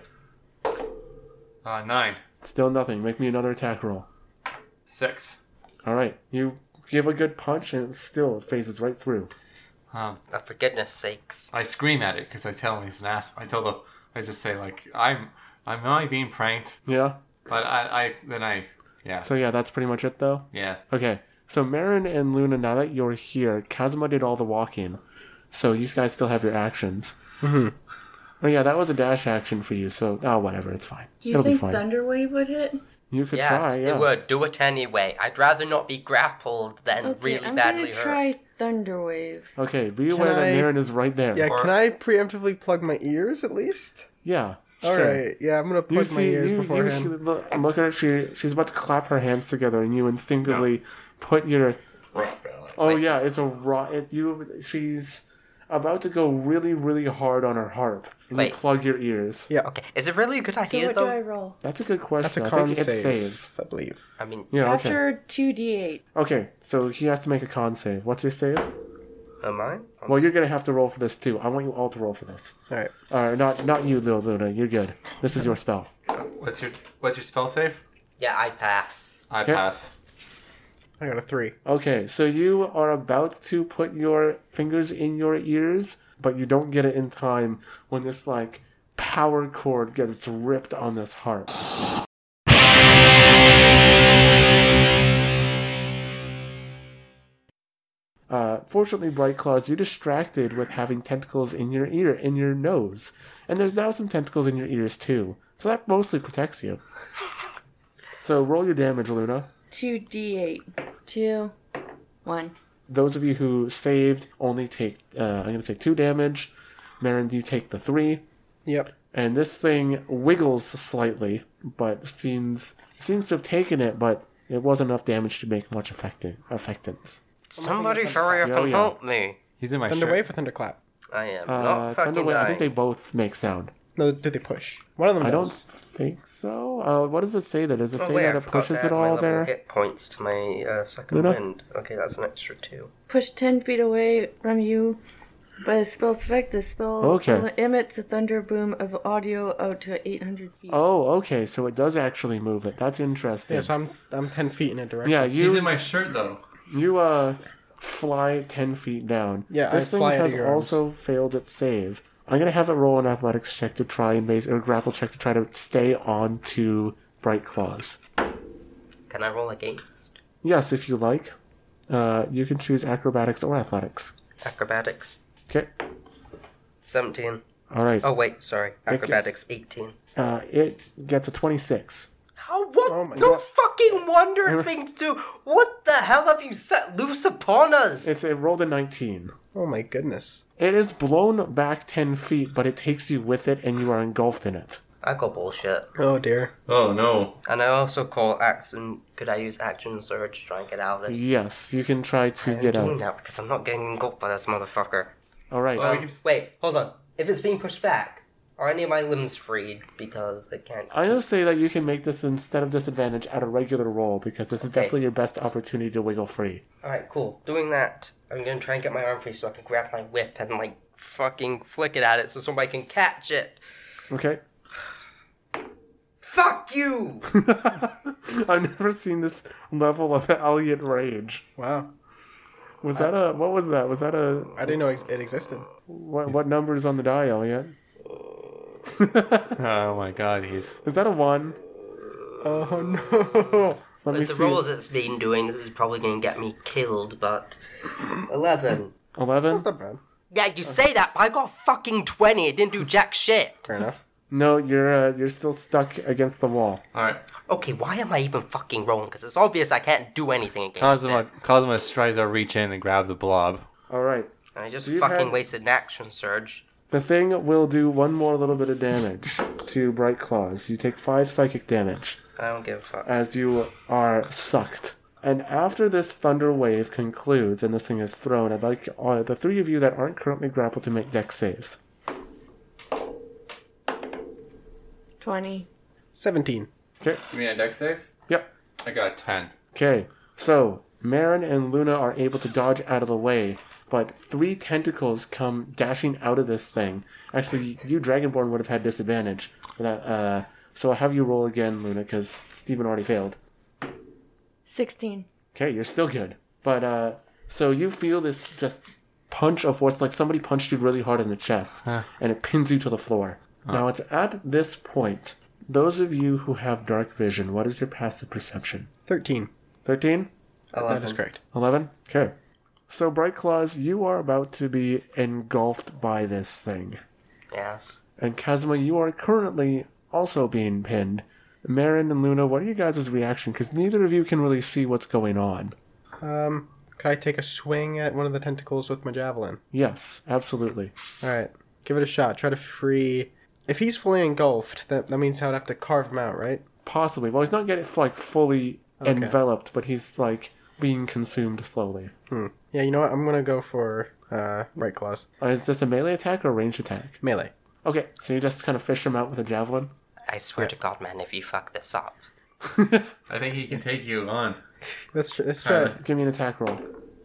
9.
Still nothing. Make me another attack roll.
6.
Alright. You give a good punch and it still phases right through.
Oh, for goodness sakes.
I scream at it because I tell him he's an ass. I just say like I'm not being pranked,
Yeah?
but yeah.
So yeah, that's pretty much it though?
Yeah.
Okay. So Marin and Luna, now that you're here, Kazuma did all the walking. So you guys still have your actions.
Mm-hmm.
Oh yeah, that was a dash action for you, so whatever, it's fine.
Do you
It'll be
think
fine.
Thunderwave would hit?
You could
Yes,
try, yeah.
it would. Do it anyway. I'd rather not be grappled than
Okay,
really
I'm
badly
gonna
hurt.
try Thunderwave.
Okay, be aware that
I-
Marin is right there.
Yeah,
Or-
can I preemptively plug my ears at least?
Yeah,
All
sure.
right. Yeah, I'm gonna
You
plug my
see,
ears
you
beforehand.
look at her. She's about to clap her hands together, and you instinctively put your. Oh
Wait.
yeah, it's a raw. She's about to go really, really hard on her harp, and
Wait.
you plug your ears.
Yeah,
Okay, is it really a good
So
idea
what do I
though?
roll?
That's a good question.
that's a
I
con
think it
save,
saves.
I believe.
I mean,
Yeah. Okay.
After 2d8.
Okay. So he has to make a con save. What's your save?
am I?
Well, you're gonna have to roll for this too. I want you all to roll for this.
All right.
Not you, Lil Luna. You're good. This is your spell.
What's your spell save?
Yeah, I pass.
I
Okay.
pass.
I got a 3.
Okay, so you are about to put your fingers in your ears, but you don't get it in time when this like power cord gets ripped on this harp. Fortunately, Bright Claws, you're distracted with having tentacles in your ear, in your nose, and there's now some tentacles in your ears too. So that mostly protects you. So roll your damage, Luna.
2d8. 2. 1.
Those of you who saved only take, I'm going to say 2 damage. Marin, you take the 3.
Yep.
And this thing wiggles slightly, but seems to have taken it, but it wasn't enough damage to make much effectance.
Somebody hurry up
Oh,
and
yeah.
help me.
He's in my
Thunder
shirt.
wave or thunderclap?
I am not fucking
Thunderwave, I think they
dying.
both make sound.
No, did they push? One of them
I
does.
don't think so. What does it say there? Does it
Oh,
say
wait, I
that it
forgot
pushes
to
it
add my
all
level
there?
hit points to my second
Luna?
wind. Okay, that's an extra 2.
Push 10 feet away from you. By the spell's effect, the spell
Okay.
emits a thunder boom of audio out to 800 feet.
Oh, okay, so it does actually move it. That's interesting.
Yeah, so I'm 10 feet in a direction.
Yeah,
He's in
you
my shirt though.
fly 10 feet down.
Yeah,
this
I
thing
fly out of
has
your arms.
also failed its save. I'm gonna have it roll an athletics check to try and or a grapple check to try to stay on to Bright Claws.
Can I roll against?
Yes, if you like. You can choose acrobatics or athletics.
Acrobatics.
Okay.
17.
All right.
Oh, wait, sorry. Acrobatics 18.
It gets a 26.
What?
Oh my
No
God.
fucking wonder it's being to. What the hell have you set loose upon us?
It rolled a 19.
Oh my goodness.
It is blown back 10 feet, but it takes you with it and you are engulfed in it.
I call bullshit.
Oh dear.
Oh no.
And I also call action. Could I use action surge to try and get out of this?
Yes, you can try to
I'm
get
doing
out.
that because I'm not getting engulfed by this motherfucker.
Alright.
Well,
Wait, hold on. If it's being pushed back, are any of my limbs freed because they can't?
I'm going to say that you can make this instead of disadvantage at a regular roll because this is
Okay.
definitely your best opportunity to wiggle free.
Alright, cool. Doing that, I'm gonna try and get my arm free so I can grab my whip and, like, fucking flick it at it so somebody can catch it.
Okay?
Fuck you!
I've never seen this level of Elliot rage.
Wow.
Was that a... What was that? Was that a...
I didn't know it existed.
What number is on the die, Elliot?
Oh my god, he's...
Is that a 1?
Oh no.
Let me
With the
see.
rolls it's been doing, this is probably gonna get me killed, but... 11.
11?
That's not bad.
Yeah, you say that, but I got fucking 20. It didn't do jack shit.
Fair enough.
No, you're still stuck against the wall.
Alright.
Okay, why am I even fucking rolling? Because it's obvious I can't do anything against it.
Cosmo tries to reach in and grab the blob.
Alright.
And I just
Do you
fucking
have-
wasted an action surge.
The thing will do one more little bit of damage to Bright Claws. You take 5 psychic damage
I don't give a fuck.
as you are sucked. And after this thunder wave concludes and this thing is thrown, I'd like the 3 of you that aren't currently grappled to make dex saves.
20.
17.
Okay.
You mean a dex save?
Yep.
I got 10.
Okay. So, Marin and Luna are able to dodge out of the way, but 3 tentacles come dashing out of this thing. Actually, you Dragonborn would have had disadvantage. So I'll have you roll again, Luna, because Steven already failed.
16.
Okay, you're still good. But, so you feel this just punch of what's like somebody punched you really hard in the chest,
Huh.
and it pins you to the floor. Now, it's at this point, those of you who have dark vision, what is your passive perception?
13.
13?
That is correct.
11? Okay. So, Bright Claws, you are about to be engulfed by this thing.
Yes.
And Kazuma, you are currently also being pinned. Marin and Luna, what are you guys' reaction? Because neither of you can really see what's going on.
Could I take a swing at one of the tentacles with my javelin?
Yes, absolutely.
Alright. Give it a shot. Try to free... If he's fully engulfed, that means I would have to carve him out, right?
Possibly. Well, he's not getting like fully
Okay.
enveloped, but he's like being consumed slowly.
Yeah, you know what? I'm gonna go for Bright Claws.
Is this a melee attack or a ranged attack?
Melee.
Okay, so you just kind of fish him out with a javelin?
I swear to God, man, if you fuck this up.
I think he can take you on.
Let's try it.
Give me an attack roll.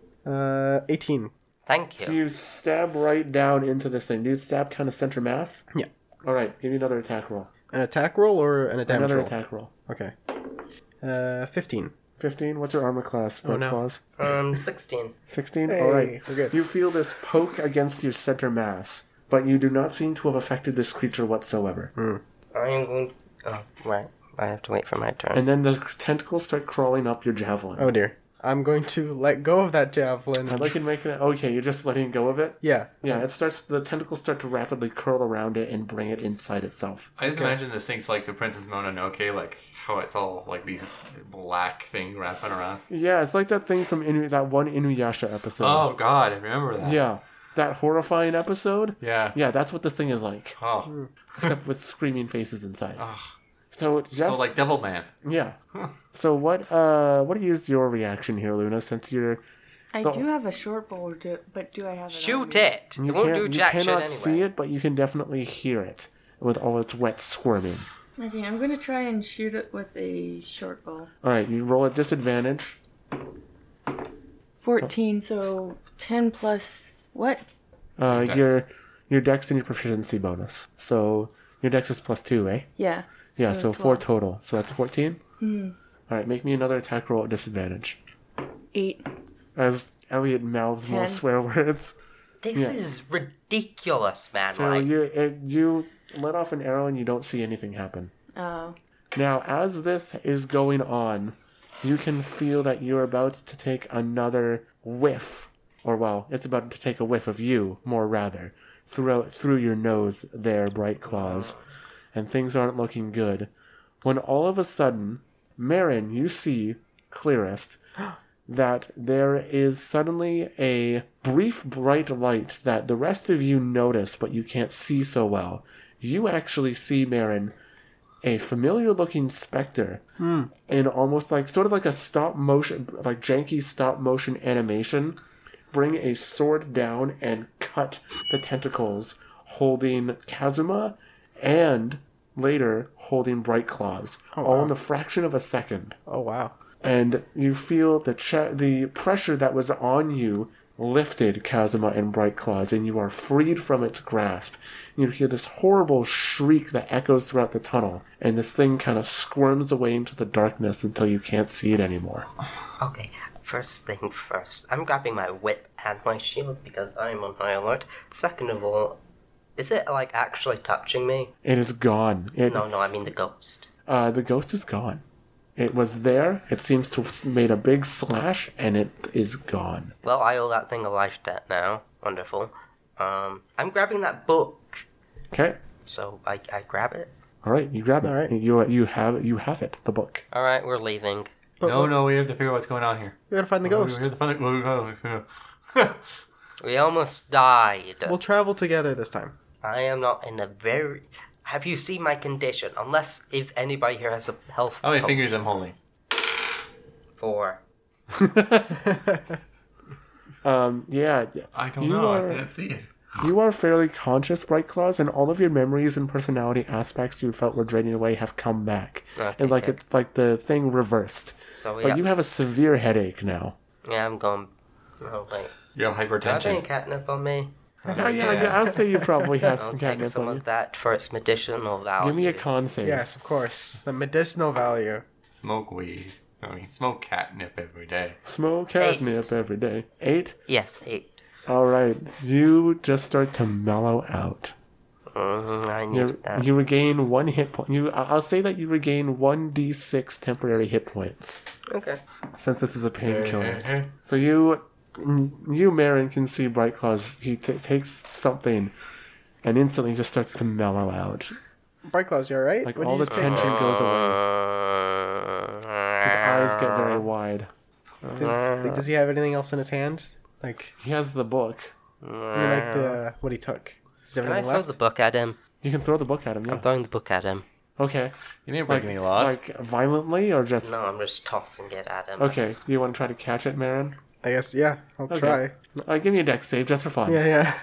18.
Thank you.
So you stab right down into this thing. Do you stab kind of center mass?
Yeah.
Alright, give me another attack roll.
An attack roll or an damage
Another
roll?
attack roll.
Okay. 15.
15? What's your armor class, Bright
no.
Claws?
16.
16?
Hey,
Alright.
we're good.
You feel this poke against your center mass, but you do not seem to have affected this creature whatsoever.
I am going... Oh, right. I have to wait for my turn.
And then the tentacles start crawling up your javelin.
Oh dear. I'm going to let go of that javelin.
I'd like you to make it... Okay, you're just letting go of it?
Yeah.
Yeah, the tentacles start to rapidly curl around it and bring it inside itself.
I just imagine this thing's like the Princess Mononoke, like how it's all like these black thing wrapping around.
Yeah, it's like that thing from that one Inuyasha episode.
Oh god, I remember that.
Yeah, that horrifying episode.
Yeah.
Yeah, that's what this thing is like,
Oh.
except with screaming faces inside.
Oh.
So just
So like Devilman.
yeah. So what is your reaction here, Luna? Since you're
I
The-
do have a short bow, but do I have it? on
Shoot
me?
it! It won't do jack
you
shit
cannot
anyway.
see it, but you can definitely hear it with all its wet squirming.
Okay, I'm gonna try and shoot it with a short bow.
All right, you roll at disadvantage.
14, so 10 plus what?
Dex.
Your dex and your proficiency bonus. So your dex is +2, eh?
Yeah.
Yeah, so 4
12.
total. So that's 14.
Hmm.
All right, make me another attack roll at disadvantage.
8.
As Elliot mouths more
10.
swear words.
This
Yeah.
is ridiculous, man.
So
like,
you let off an arrow and you don't see anything happen.
Oh.
Now, as this is going on, you can feel that you're about to take another whiff, or well, it's about to take a whiff of you, more rather, through your nose there, Bright Claws, and things aren't looking good. when all of a sudden, Marin, you see clearest that there is suddenly a brief bright light that the rest of you notice, but you can't see so well. You actually see, Marin, a familiar-looking specter in almost like, sort of like a stop-motion, like janky stop-motion animation, bring a sword down and cut the tentacles, holding Kazuma and later holding Bright Claws, all in the fraction of a second.
Oh, wow.
And you feel the pressure that was on you lifted, Kazuma and Bright Claws, and you are freed from its grasp. You hear this horrible shriek that echoes throughout the tunnel, and this thing kind of squirms away into the darkness until you can't see it anymore.
Okay, first thing first. I'm grabbing my whip and my shield because I'm on high alert. Second of all, is it, like, actually touching me?
It is gone.
No, I mean the ghost.
The ghost is gone. It was there, it seems to have made a big slash, and it is gone.
Well, I owe that thing a life debt now. Wonderful. I'm grabbing that book.
Okay.
So I grab it.
All right, you grab it.
All right.
You have it, the book.
All right, we're leaving.
No, we have to figure out what's going on here.
We gotta find the ghost.
We have to find the
We almost died.
We'll travel together this time.
I am not in a very... Have you seen my condition? Unless if anybody here has a health...
How many fingers I'm holding?
4.
Yeah.
I don't
You
know.
are-
I can't see it.
You are fairly conscious, Bright Claws, and all of your memories and personality aspects you felt were draining away have come back.
Okay,
And like
good.
it's like the thing reversed.
So
But you have a severe headache now.
Yeah, I'm going... Oh, wait.
You have
Do you have any
hypertension.
catnip on me?
Yeah, I'll say you probably have
I'll
some
take
catnip
some
on you.
of that for its medicinal value.
Give me a con save.
Yes, of course. The medicinal value.
Smoke weed. Smoke catnip every day.
Smoke catnip every day. 8?
Yes, 8.
Alright, you just start to mellow out.
I need that.
You regain 1 hit point. I'll say that you regain 1d6 temporary hit points,
Okay.
since this is a painkiller. So you, Marin, can see Bright Claws. He takes something and instantly just starts to mellow out.
Bright Claws, you alright?
Like
What
all
did
the
you just take?
tension goes away. His eyes get very wide.
Does he have anything else in his hand? Like,
He has the book.
I mean, like the what he took. Does he have
Can I
anything
throw
left?
the book at him?
You can throw the book at him, yeah.
I'm throwing the book at him.
Okay.
You didn't break
Like,
any laws.
like violently or just...
No, I'm just tossing it at him.
Okay, do you want to try to catch it, Marin?
I guess, yeah. I'll
Okay.
try.
Give me a dex save just for fun.
Yeah.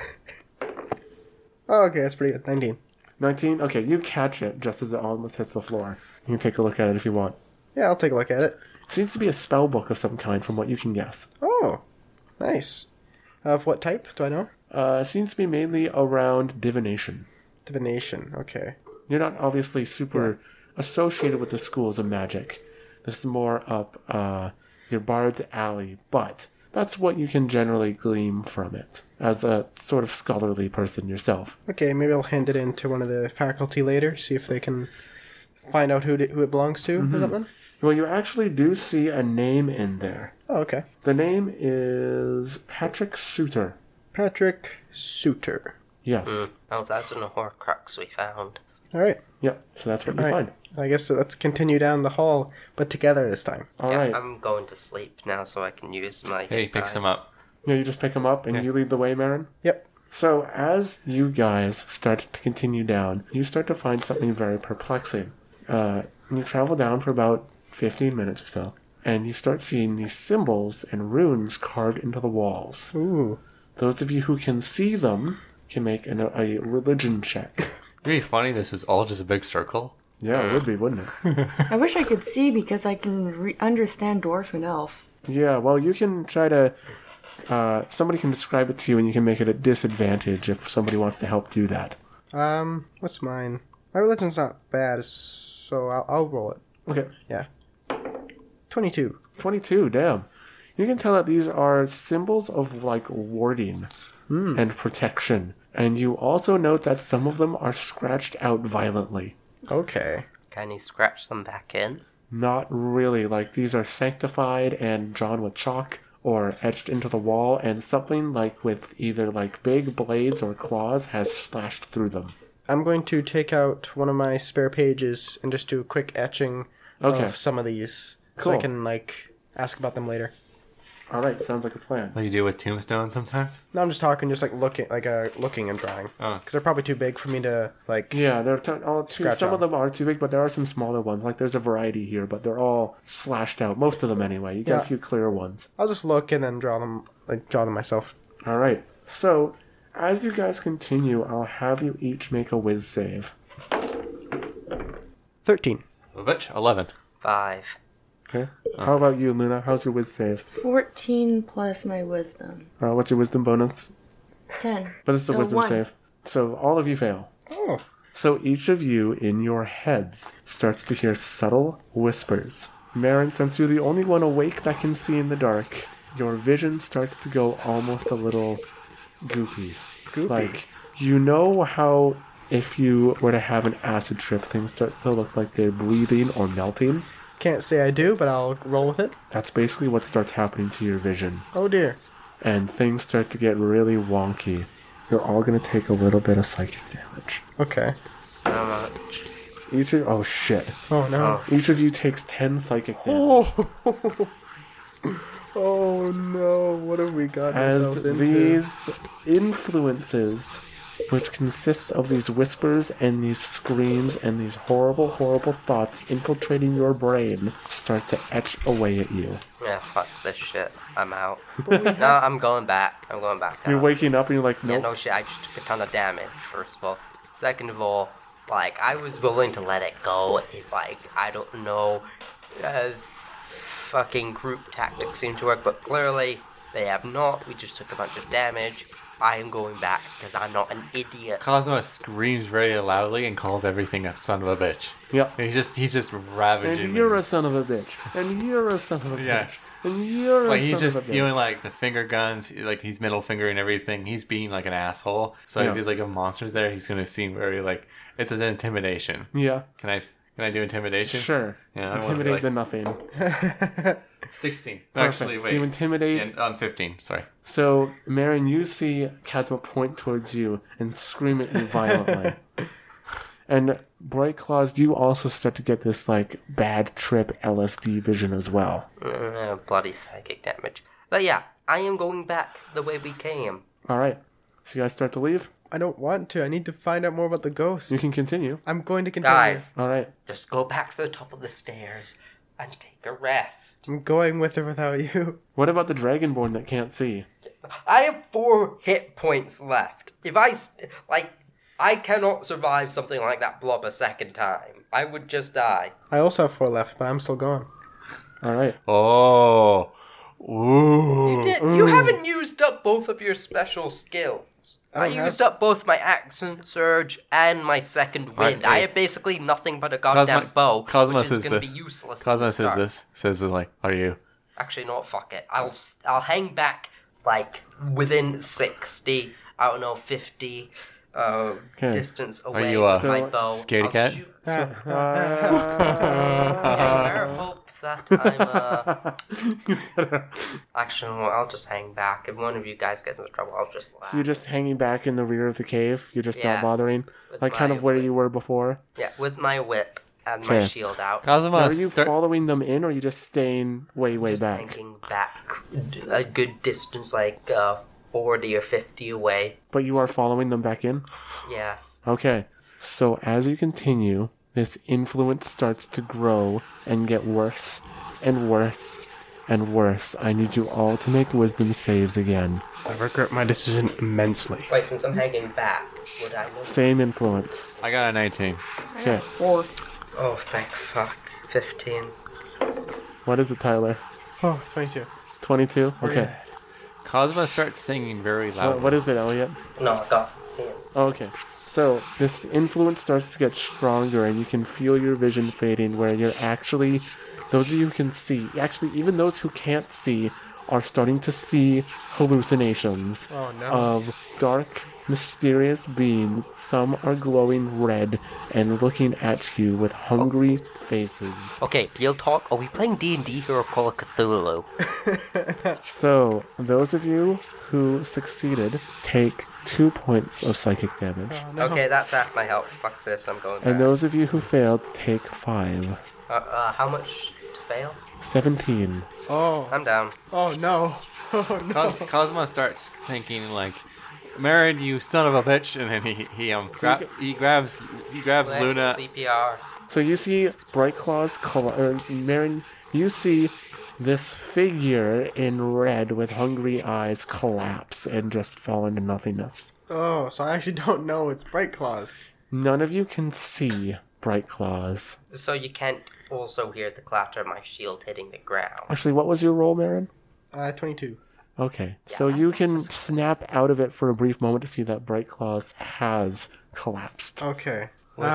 Oh, okay, that's pretty good. 19.
19? Okay, you catch it just as it almost hits the floor. You can take a look at it if you want.
Yeah, I'll take a look at it.
It seems to be a spell book of some kind from what you can guess.
Oh, nice. Of what type? Do I know?
It seems to be mainly around divination.
Divination. Okay.
You're not obviously super associated with the schools of magic. This is more up your bard's alley, but that's what you can generally glean from it as a sort of scholarly person yourself.
Okay, maybe I'll hand it in to one of the faculty later, see if they can find out who it belongs to or something.
Well, you actually do see a name in there.
Oh, okay.
The name is Patrick Suter.
Patrick Suter.
Yes.
Oh, that's an Horcrux we found.
All right.
Yep. So that's what you
All right.
find.
I guess let's continue down the hall, but together this time.
All
Yeah,
right.
I'm going to sleep now so I can use my...
Hey,
hit
picks
die.
him up.
Yeah, you just pick them up and
Yeah.
you lead the way, Marin?
Yep.
So as you guys start to continue down, you start to find something very perplexing. You travel down for about 15 minutes or so, and you start seeing these symbols and runes carved into the walls.
Ooh.
Those of you who can see them can make a religion check.
It'd be funny this was all just a big circle.
Yeah, it would be, wouldn't it?
I wish I could see because I can understand dwarf and elf.
Yeah, well, you can try to... somebody can describe it to you and you can make it a disadvantage if somebody wants to help do that.
What's mine? My religion's not bad, so I'll roll it.
Okay.
22.
22, damn. You can tell that these are symbols of, like, warding and protection. And you also note that some of them are scratched out violently.
Okay.
Can you scratch them back in?
Not really. Like, these are sanctified and drawn with chalk or etched into the wall, and something, like, with either, like, big blades or claws has slashed through them.
I'm going to take out one of my spare pages and just do a quick etching of some of these.
Cool.
So I can, ask about them later.
All right, sounds like a plan.
Like you do with tombstones sometimes?
No, I'm just talking, looking and drawing.
Oh.
Because they're probably too big for me to,
Yeah, they're all
Scratch
some
on.
of them are too big, but there are some smaller ones. Like there's a variety here, but they're all slashed out. Most of them anyway. You got
Yeah.
a few clear ones.
I'll just look and then draw them myself.
All right. So, as you guys continue, I'll have you each make a whiz save.
13.
Which? 11.
5.
Okay. How about you, Luna? How's your whiz save?
14 plus my wisdom.
What's your wisdom bonus?
10.
But it's a
So
wisdom
1.
save. So all of you fail.
Oh.
So each of you in your heads starts to hear subtle whispers. Marin, since you're the only one awake that can see in the dark, your vision starts to go almost a little goopy. Like, you know how if you were to have an acid trip, things start to look like they're breathing or melting?
Can't say I do, but I'll roll with it.
That's basically what starts happening to your vision.
Oh dear.
And things start to get really wonky. You're all going to take a little bit of psychic damage.
Okay.
How much?
Oh shit.
Oh no.
Each of you takes 10 psychic damage.
Oh. Oh no, what have we got
As
ourselves into?
these influences, which consists of these whispers and these screams and these horrible, horrible thoughts infiltrating your brain, start to etch away at you.
Yeah, fuck this shit. I'm out. No, I'm going back.
You're waking up and you're like,
Yeah,
nope.
no shit. I just took a ton of damage, first of all. Second of all, I was willing to let it go if, I don't know, fucking group tactics seem to work, but clearly they have not. We just took a bunch of damage. I am going back because I'm not an idiot.
Cosmo screams very loudly and calls everything a son of a bitch.
Yeah.
He's just ravaging.
And you're a son of a bitch. And you're a son of a
Yeah.
bitch. And you're a
he's
son
just
of a bitch.
doing the finger guns, he's middle fingering everything. He's being like an asshole. So
Yeah.
if he's a monster's there, he's gonna seem very it's an intimidation.
Yeah.
Can I do intimidation?
Sure.
Yeah, I want to
Intimidate the nothing.
16.
Perfect.
Actually, wait.
You intimidate.
And on 15. Sorry.
So, Marin, you see Kazuma point towards you and scream at you violently. And Bright Claws, you also start to get this, bad trip LSD vision as well.
Bloody psychic damage. But yeah, I am going back the way we came.
Alright. So you guys start to leave?
I don't want to. I need to find out more about the ghost.
You can continue.
I'm going to continue.
Dive.
Alright.
Just go back to the top of the stairs and take a rest.
I'm going with or without you.
What about the Dragonborn that can't see?
I have 4 hit points left. If I cannot survive something like that blob a second time. I would just die.
I also have 4 left, but I'm still going.
Alright.
Oh. Ooh.
You haven't used up both of your special skills. I
don't have-
used up both my accent surge and my second wind.
Alright,
I
wait.
have basically nothing but a goddamn
Cosmo-
bow,
Cosmo
which is
says
going to
this.
be useless.
Cosmo
at the
says
start.
this. Says are you?
Actually, no, fuck it. I'll hang back within 60. I don't know, 50 distance away
you,
with my
So-
bow.
scaredy
I'll
cat?
shoot.
So,
I better hope that I'm Actually, no, I'll just hang back. If one of you guys gets into trouble, I'll just laugh.
So you're just hanging back in the rear of the cave? You're just not
Yes,
bothering?
with
Kind
my
of where
whip.
you were before?
Yeah, with my whip and my
Okay.
shield out.
Cosmo,
Are you following them in, or are you just staying way
Just
back?
hanging back a good distance, 40 or 50 away.
But you are following them back in?
Yes.
Okay. So as you continue, this influence starts to grow and get worse and worse and worse. I need you all to make wisdom saves again.
I regret my decision immensely.
Wait, since I'm hanging back, would I know?
Same influence.
I got a 19.
Okay.
4.
Oh, thank fuck. 15.
What is it, Tyler?
Oh, 22.
22? Okay.
Cosmo starts singing very loud.
What is it, Elliot?
No, I got 15.
Okay. So this influence starts to get stronger and you can feel your vision fading where you're actually, those of you who can see, actually even those who can't see are starting to see hallucinations
Oh no.
of dark, mysterious beings. Some are glowing red and looking at you with hungry faces.
Okay, real talk. Are we playing D&D here or Call of Cthulhu?
So, those of you who succeeded take 2 points of psychic damage.
Oh, no.
Okay, that's half my health. Fuck this, I'm going
And
back.
those of you who failed take 5.
How much to fail?
17.
Oh.
I'm down.
Oh no. Oh no.
Cosmo starts thinking like, Marin, you son of a bitch, and then he grabs
Let's
Luna.
CPR.
So you see Bright Claws, Marin, you see this figure in red with hungry eyes collapse and just fall into nothingness.
Oh, so I actually don't know it's Bright Claws.
None of you can see Bright Claws.
So you can't also hear the clatter of my shield hitting the ground.
Actually, what was your roll, Marin?
22.
Okay, so you can snap out of it for a brief moment to see that Bright Claws has collapsed.
Okay.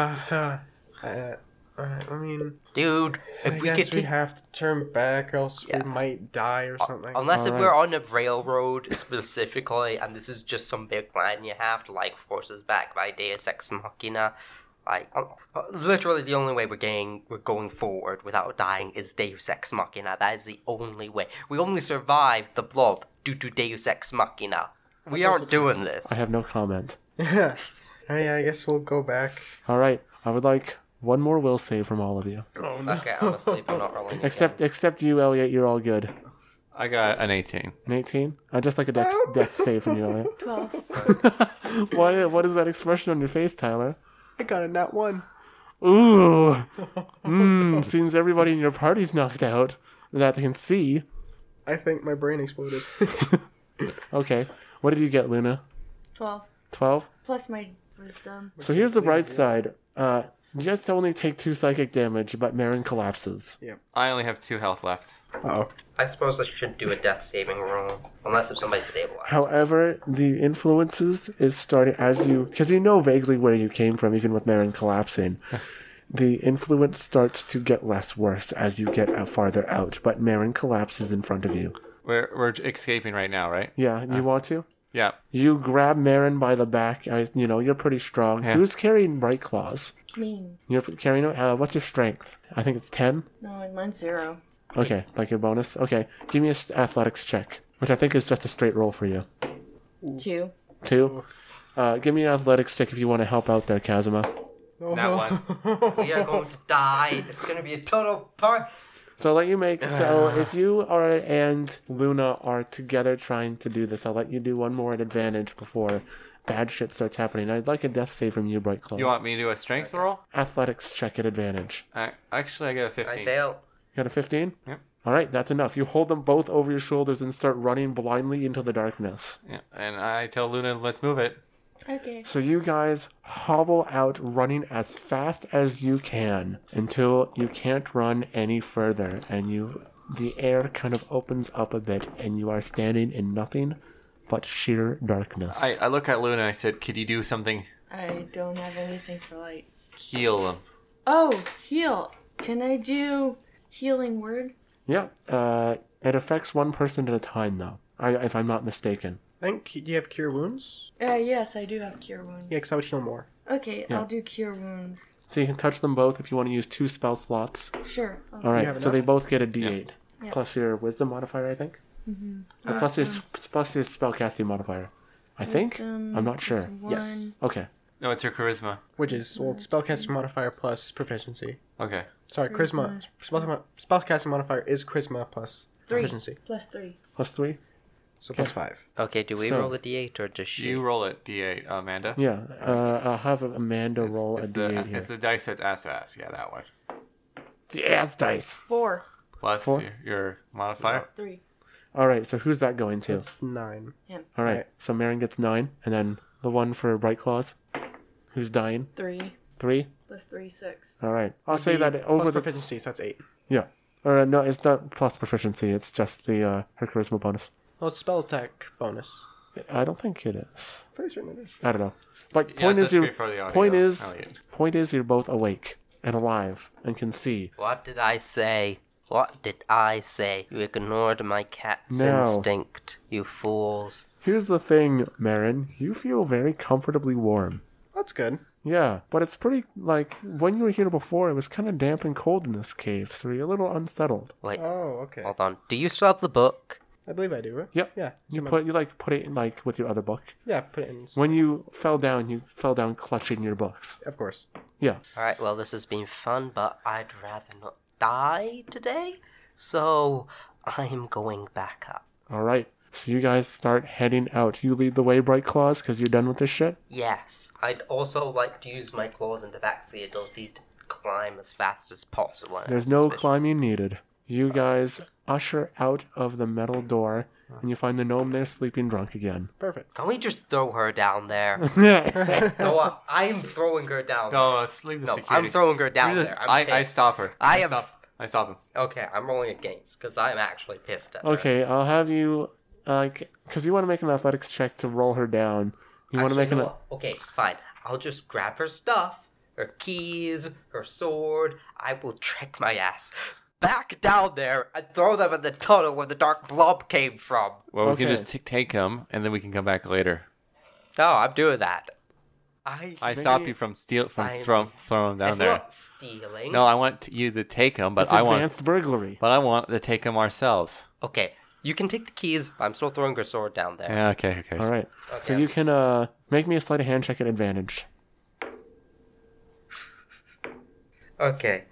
I mean,
Dude,
I
if we
guess
could
we have to turn back, or else
Yeah.
we might die or something.
Unless if
Alright.
we're on a railroad specifically, and this is just some big plan you have to like force us back by Deus Ex Machina, like literally the only way we're going forward without dying is Deus Ex Machina. That is the only way. We only survived the blob due to Deus Ex Machina. We aren't doing this.
I have no comment.
Yeah. I guess we'll go back.
Alright, I would like one more will save from all of you.
Oh no.
Okay, I'm asleep. I'm not rolling.
Except you, Elliot, you're all good.
I got an 18.
An 18? I'd just like a dex save from you, Elliot.
12.
What is that expression on your face, Tyler?
I got a nat 1.
Ooh. Seems everybody in your party's knocked out. That they can see.
I think my brain exploded.
Okay. What did you get, Luna?
12.
12?
Plus my wisdom.
So here's the bright side. You guys only take 2 psychic damage, but Marin collapses.
I only have 2 health left.
Uh-oh.
I suppose I should do a death saving roll, unless if somebody's stabilized.
However, the influences is starting as you... Because you know vaguely where you came from, even with Marin collapsing. The influence starts to get less worse as you get farther out, but Marin collapses in front of you.
We're escaping right now, right?
Yeah, you want to?
Yeah.
You grab Marin by the back. You're pretty strong.
Yeah.
Who's carrying Bright Claws?
Me.
You're carrying... what's your strength? I think it's 10?
No, mine's 0.
Okay, like your bonus? Okay, give me an athletics check, which I think is just a straight roll for you.
2.
2? Give me an athletics check if you want to help out there, Kazuma.
That one.
We are going to die. It's going to be a total part.
So I'll let you make... So if you are and Luna are together trying to do this, I'll let you do one more at advantage before bad shit starts happening. I'd like a death save from you, Bright Claws.
You want me to do a strength roll?
Athletics check at advantage.
Actually, I got a
I
15.
fail.
You got a 15?
Yep.
Alright, that's enough. You hold them both over your shoulders and start running blindly into the darkness.
Yeah. And I tell Luna, let's move it.
Okay.
So you guys hobble out running as fast as you can until you can't run any further and the air kind of opens up a bit and you are standing in nothing but sheer darkness.
I look at Luna and I said, could you do something?
I don't have anything for light.
Heal them.
Oh, heal. Can I do healing word?
Yeah, it affects one person at a time though, if I'm not mistaken.
I think, do you have Cure Wounds?
Yes, I do have cure wounds.
Yeah, because I would heal more.
Okay,
Yeah.
I'll do cure wounds.
So you can touch them both if you want to use 2 spell slots.
Sure.
Alright,
have
so they
enough?
both get a d8.
Yeah.
Plus your wisdom modifier, I think?
Mm-hmm.
Or plus your spellcasting modifier. I think? I'm not sure.
Yes.
Okay.
No, it's your charisma.
Which is, well, spellcasting modifier plus proficiency.
Okay.
Sorry, charisma. Spellcasting modifier is charisma plus
3.
proficiency.
Plus 3.
Plus 3?
So plus 5.
Okay, do we
So-
roll the d8 or does she?
You roll it, D8, Amanda.
Yeah. I'll have Amanda roll a
it's
d8 here.
It's the dice that's ass. Yeah, that one.
Yes, dice.
4.
Plus
4?
your modifier.
3.
Alright, so who's that going to?
It's 9.
Alright,
right.
so Marin gets 9, and then the one for Bright Claws. Who's dying?
3.
3?
Plus 3, 6.
Alright. I'll say that over
plus
the...
proficiency, so that's 8.
Yeah. Or no, it's not plus proficiency, it's just the her charisma bonus.
Well, it's spell attack bonus.
I don't think it is.
Pretty certain it is.
I don't know. But
Yes,
point is
that's
you
great for the audio,
point is
Elliot.
point is you're both awake and alive and can see.
What did I say? What did I say? You ignored my cat's instinct, you fools.
Here's the thing, Marin. You feel very comfortably warm.
That's good.
Yeah, but it's pretty, like, when you were here before, it was kind of damp and cold in this cave, so you're a little unsettled.
Wait,
Oh, okay.
hold on. Do you still have the book?
I believe I do, right?
Yep.
Yeah.
You put it in, like, with your other book.
Yeah, put it in.
When you fell down clutching your books.
Of course.
Yeah.
Alright, well, this has been fun, but I'd rather not die today, so I'm going back up.
Alright. So you guys start heading out. You lead the way, Bright Claws, because you're done with this shit?
Yes, I'd also like to use my claws and tabaxi ability to climb as fast as possible.
There's no climbing needed. You guys usher out of the metal door, and you find the gnome there sleeping drunk again.
Perfect.
Can we just throw her down there?
Yeah.
No, I'm throwing her down there.
No, let's leave the
No,
security.
I'm throwing her down there. I'm
I
pissed.
stop her.
I am-
I stop him.
Okay, I'm rolling against, because I'm actually pissed at her.
Okay, I'll have you, because you want to make an athletics check to roll her down. You want to make an...
Okay, fine. I'll just grab her stuff, her keys, her sword. I will trick my ass back down there and throw them in the tunnel where the dark blob came from.
Well, we can
Okay.
just take him, and then we can come back later.
No, I'm doing that.
I stop you from throwing him down
It's
there.
not stealing.
No, I want you to take him, but
It's
I want
advanced burglary.
to take him ourselves.
Okay, you can take the keys, but I'm still throwing her sword down there.
Yeah, okay, who cares?
All right.
Okay.
So you can make me a sleight of hand check at advantage.
Okay.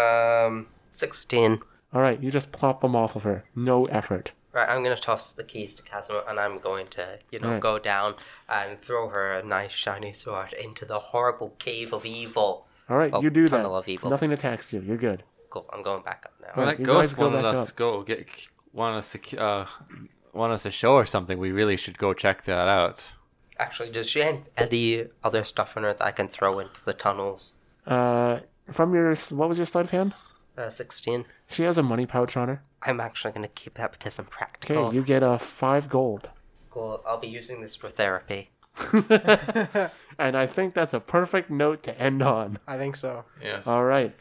16.
All right, you just plop them off of her. No effort.
Right, I'm gonna toss the keys to Kazuma, and I'm going to,
Right.
go down and throw her a nice shiny sword into the horrible cave of evil.
All right,
Oh,
you do that.
tunnel of evil.
Nothing attacks you. You're good.
Cool, I'm going back up now.
Well,
Right,
that
you
ghost
guys go
wanted
back
us
up.
to want us to show her something. We really should go check that out.
Actually, does she have any other stuff on her that I can throw into the tunnels?
From your... What was your sleight of hand?
16.
She has a money pouch on her.
I'm actually gonna keep that because I'm
Okay,
practical.
you get 5 gold.
Cool, I'll be using this for therapy.
And I think that's a perfect note to end on.
I think so.
Yes.
All right.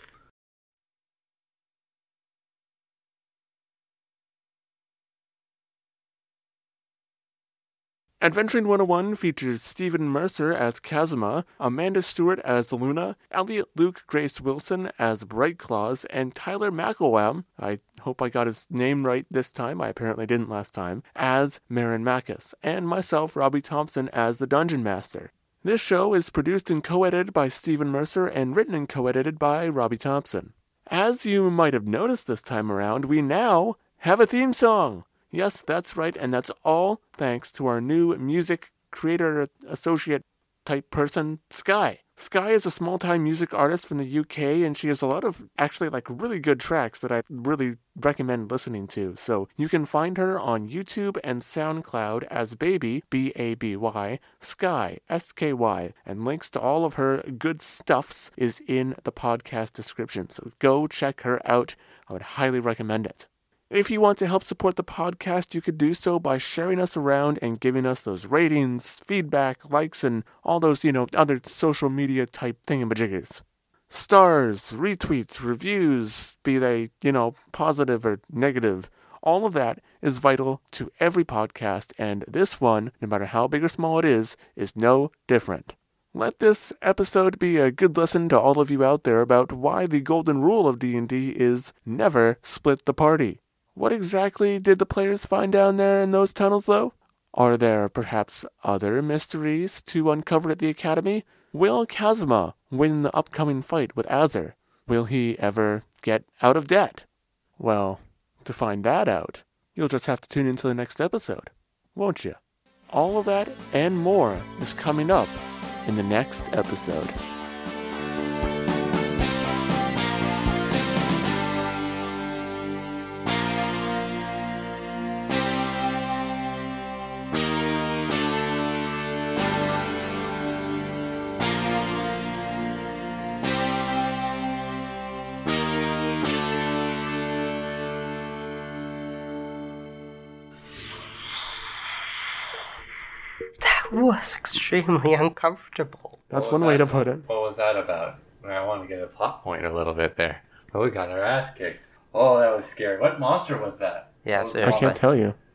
Adventuring 101 features Stephen Mercer as Kazuma, Amanda Stewart as Luna, Elliot Luke Grace Wilson as Bright Claws, and Tyler McElwham, I hope I got his name right this time, I apparently didn't last time, as Marin Makis, and myself, Robbie Thompson, as the Dungeon Master. This show is produced and co-edited by Stephen Mercer and written and co-edited by Robbie Thompson. As you might have noticed this time around, we now have a theme song! Yes, that's right, and that's all thanks to our new music creator associate type person, Sky. Sky is a small-time music artist from the UK, and she has a lot of actually really good tracks that I really recommend listening to. So you can find her on YouTube and SoundCloud as Baby, B-A-B-Y, Sky, S-K-Y, and links to all of her good stuffs is in the podcast description. So go check her out. I would highly recommend it. If you want to help support the podcast, you could do so by sharing us around and giving us those ratings, feedback, likes, and all those, other social media type thingamajiggers. Stars, retweets, reviews, be they, positive or negative, all of that is vital to every podcast, and this one, no matter how big or small it is no different. Let this episode be a good lesson to all of you out there about why the golden rule of D&D is never split the party. What exactly did the players find down there in those tunnels, though? Are there perhaps other mysteries to uncover at the Academy? Will Kazuma win the upcoming fight with Azur? Will he ever get out of debt? Well, to find that out, you'll just have to tune into the next episode, won't you? All of that and more is coming up in the next episode.
That was extremely uncomfortable.
That's one way to put it.
What was that about? I want to get a plot point a little bit there. But we got our ass kicked. Oh, that was scary. What monster was that?
Yeah,
Oh,
I
seriously.
can't tell you.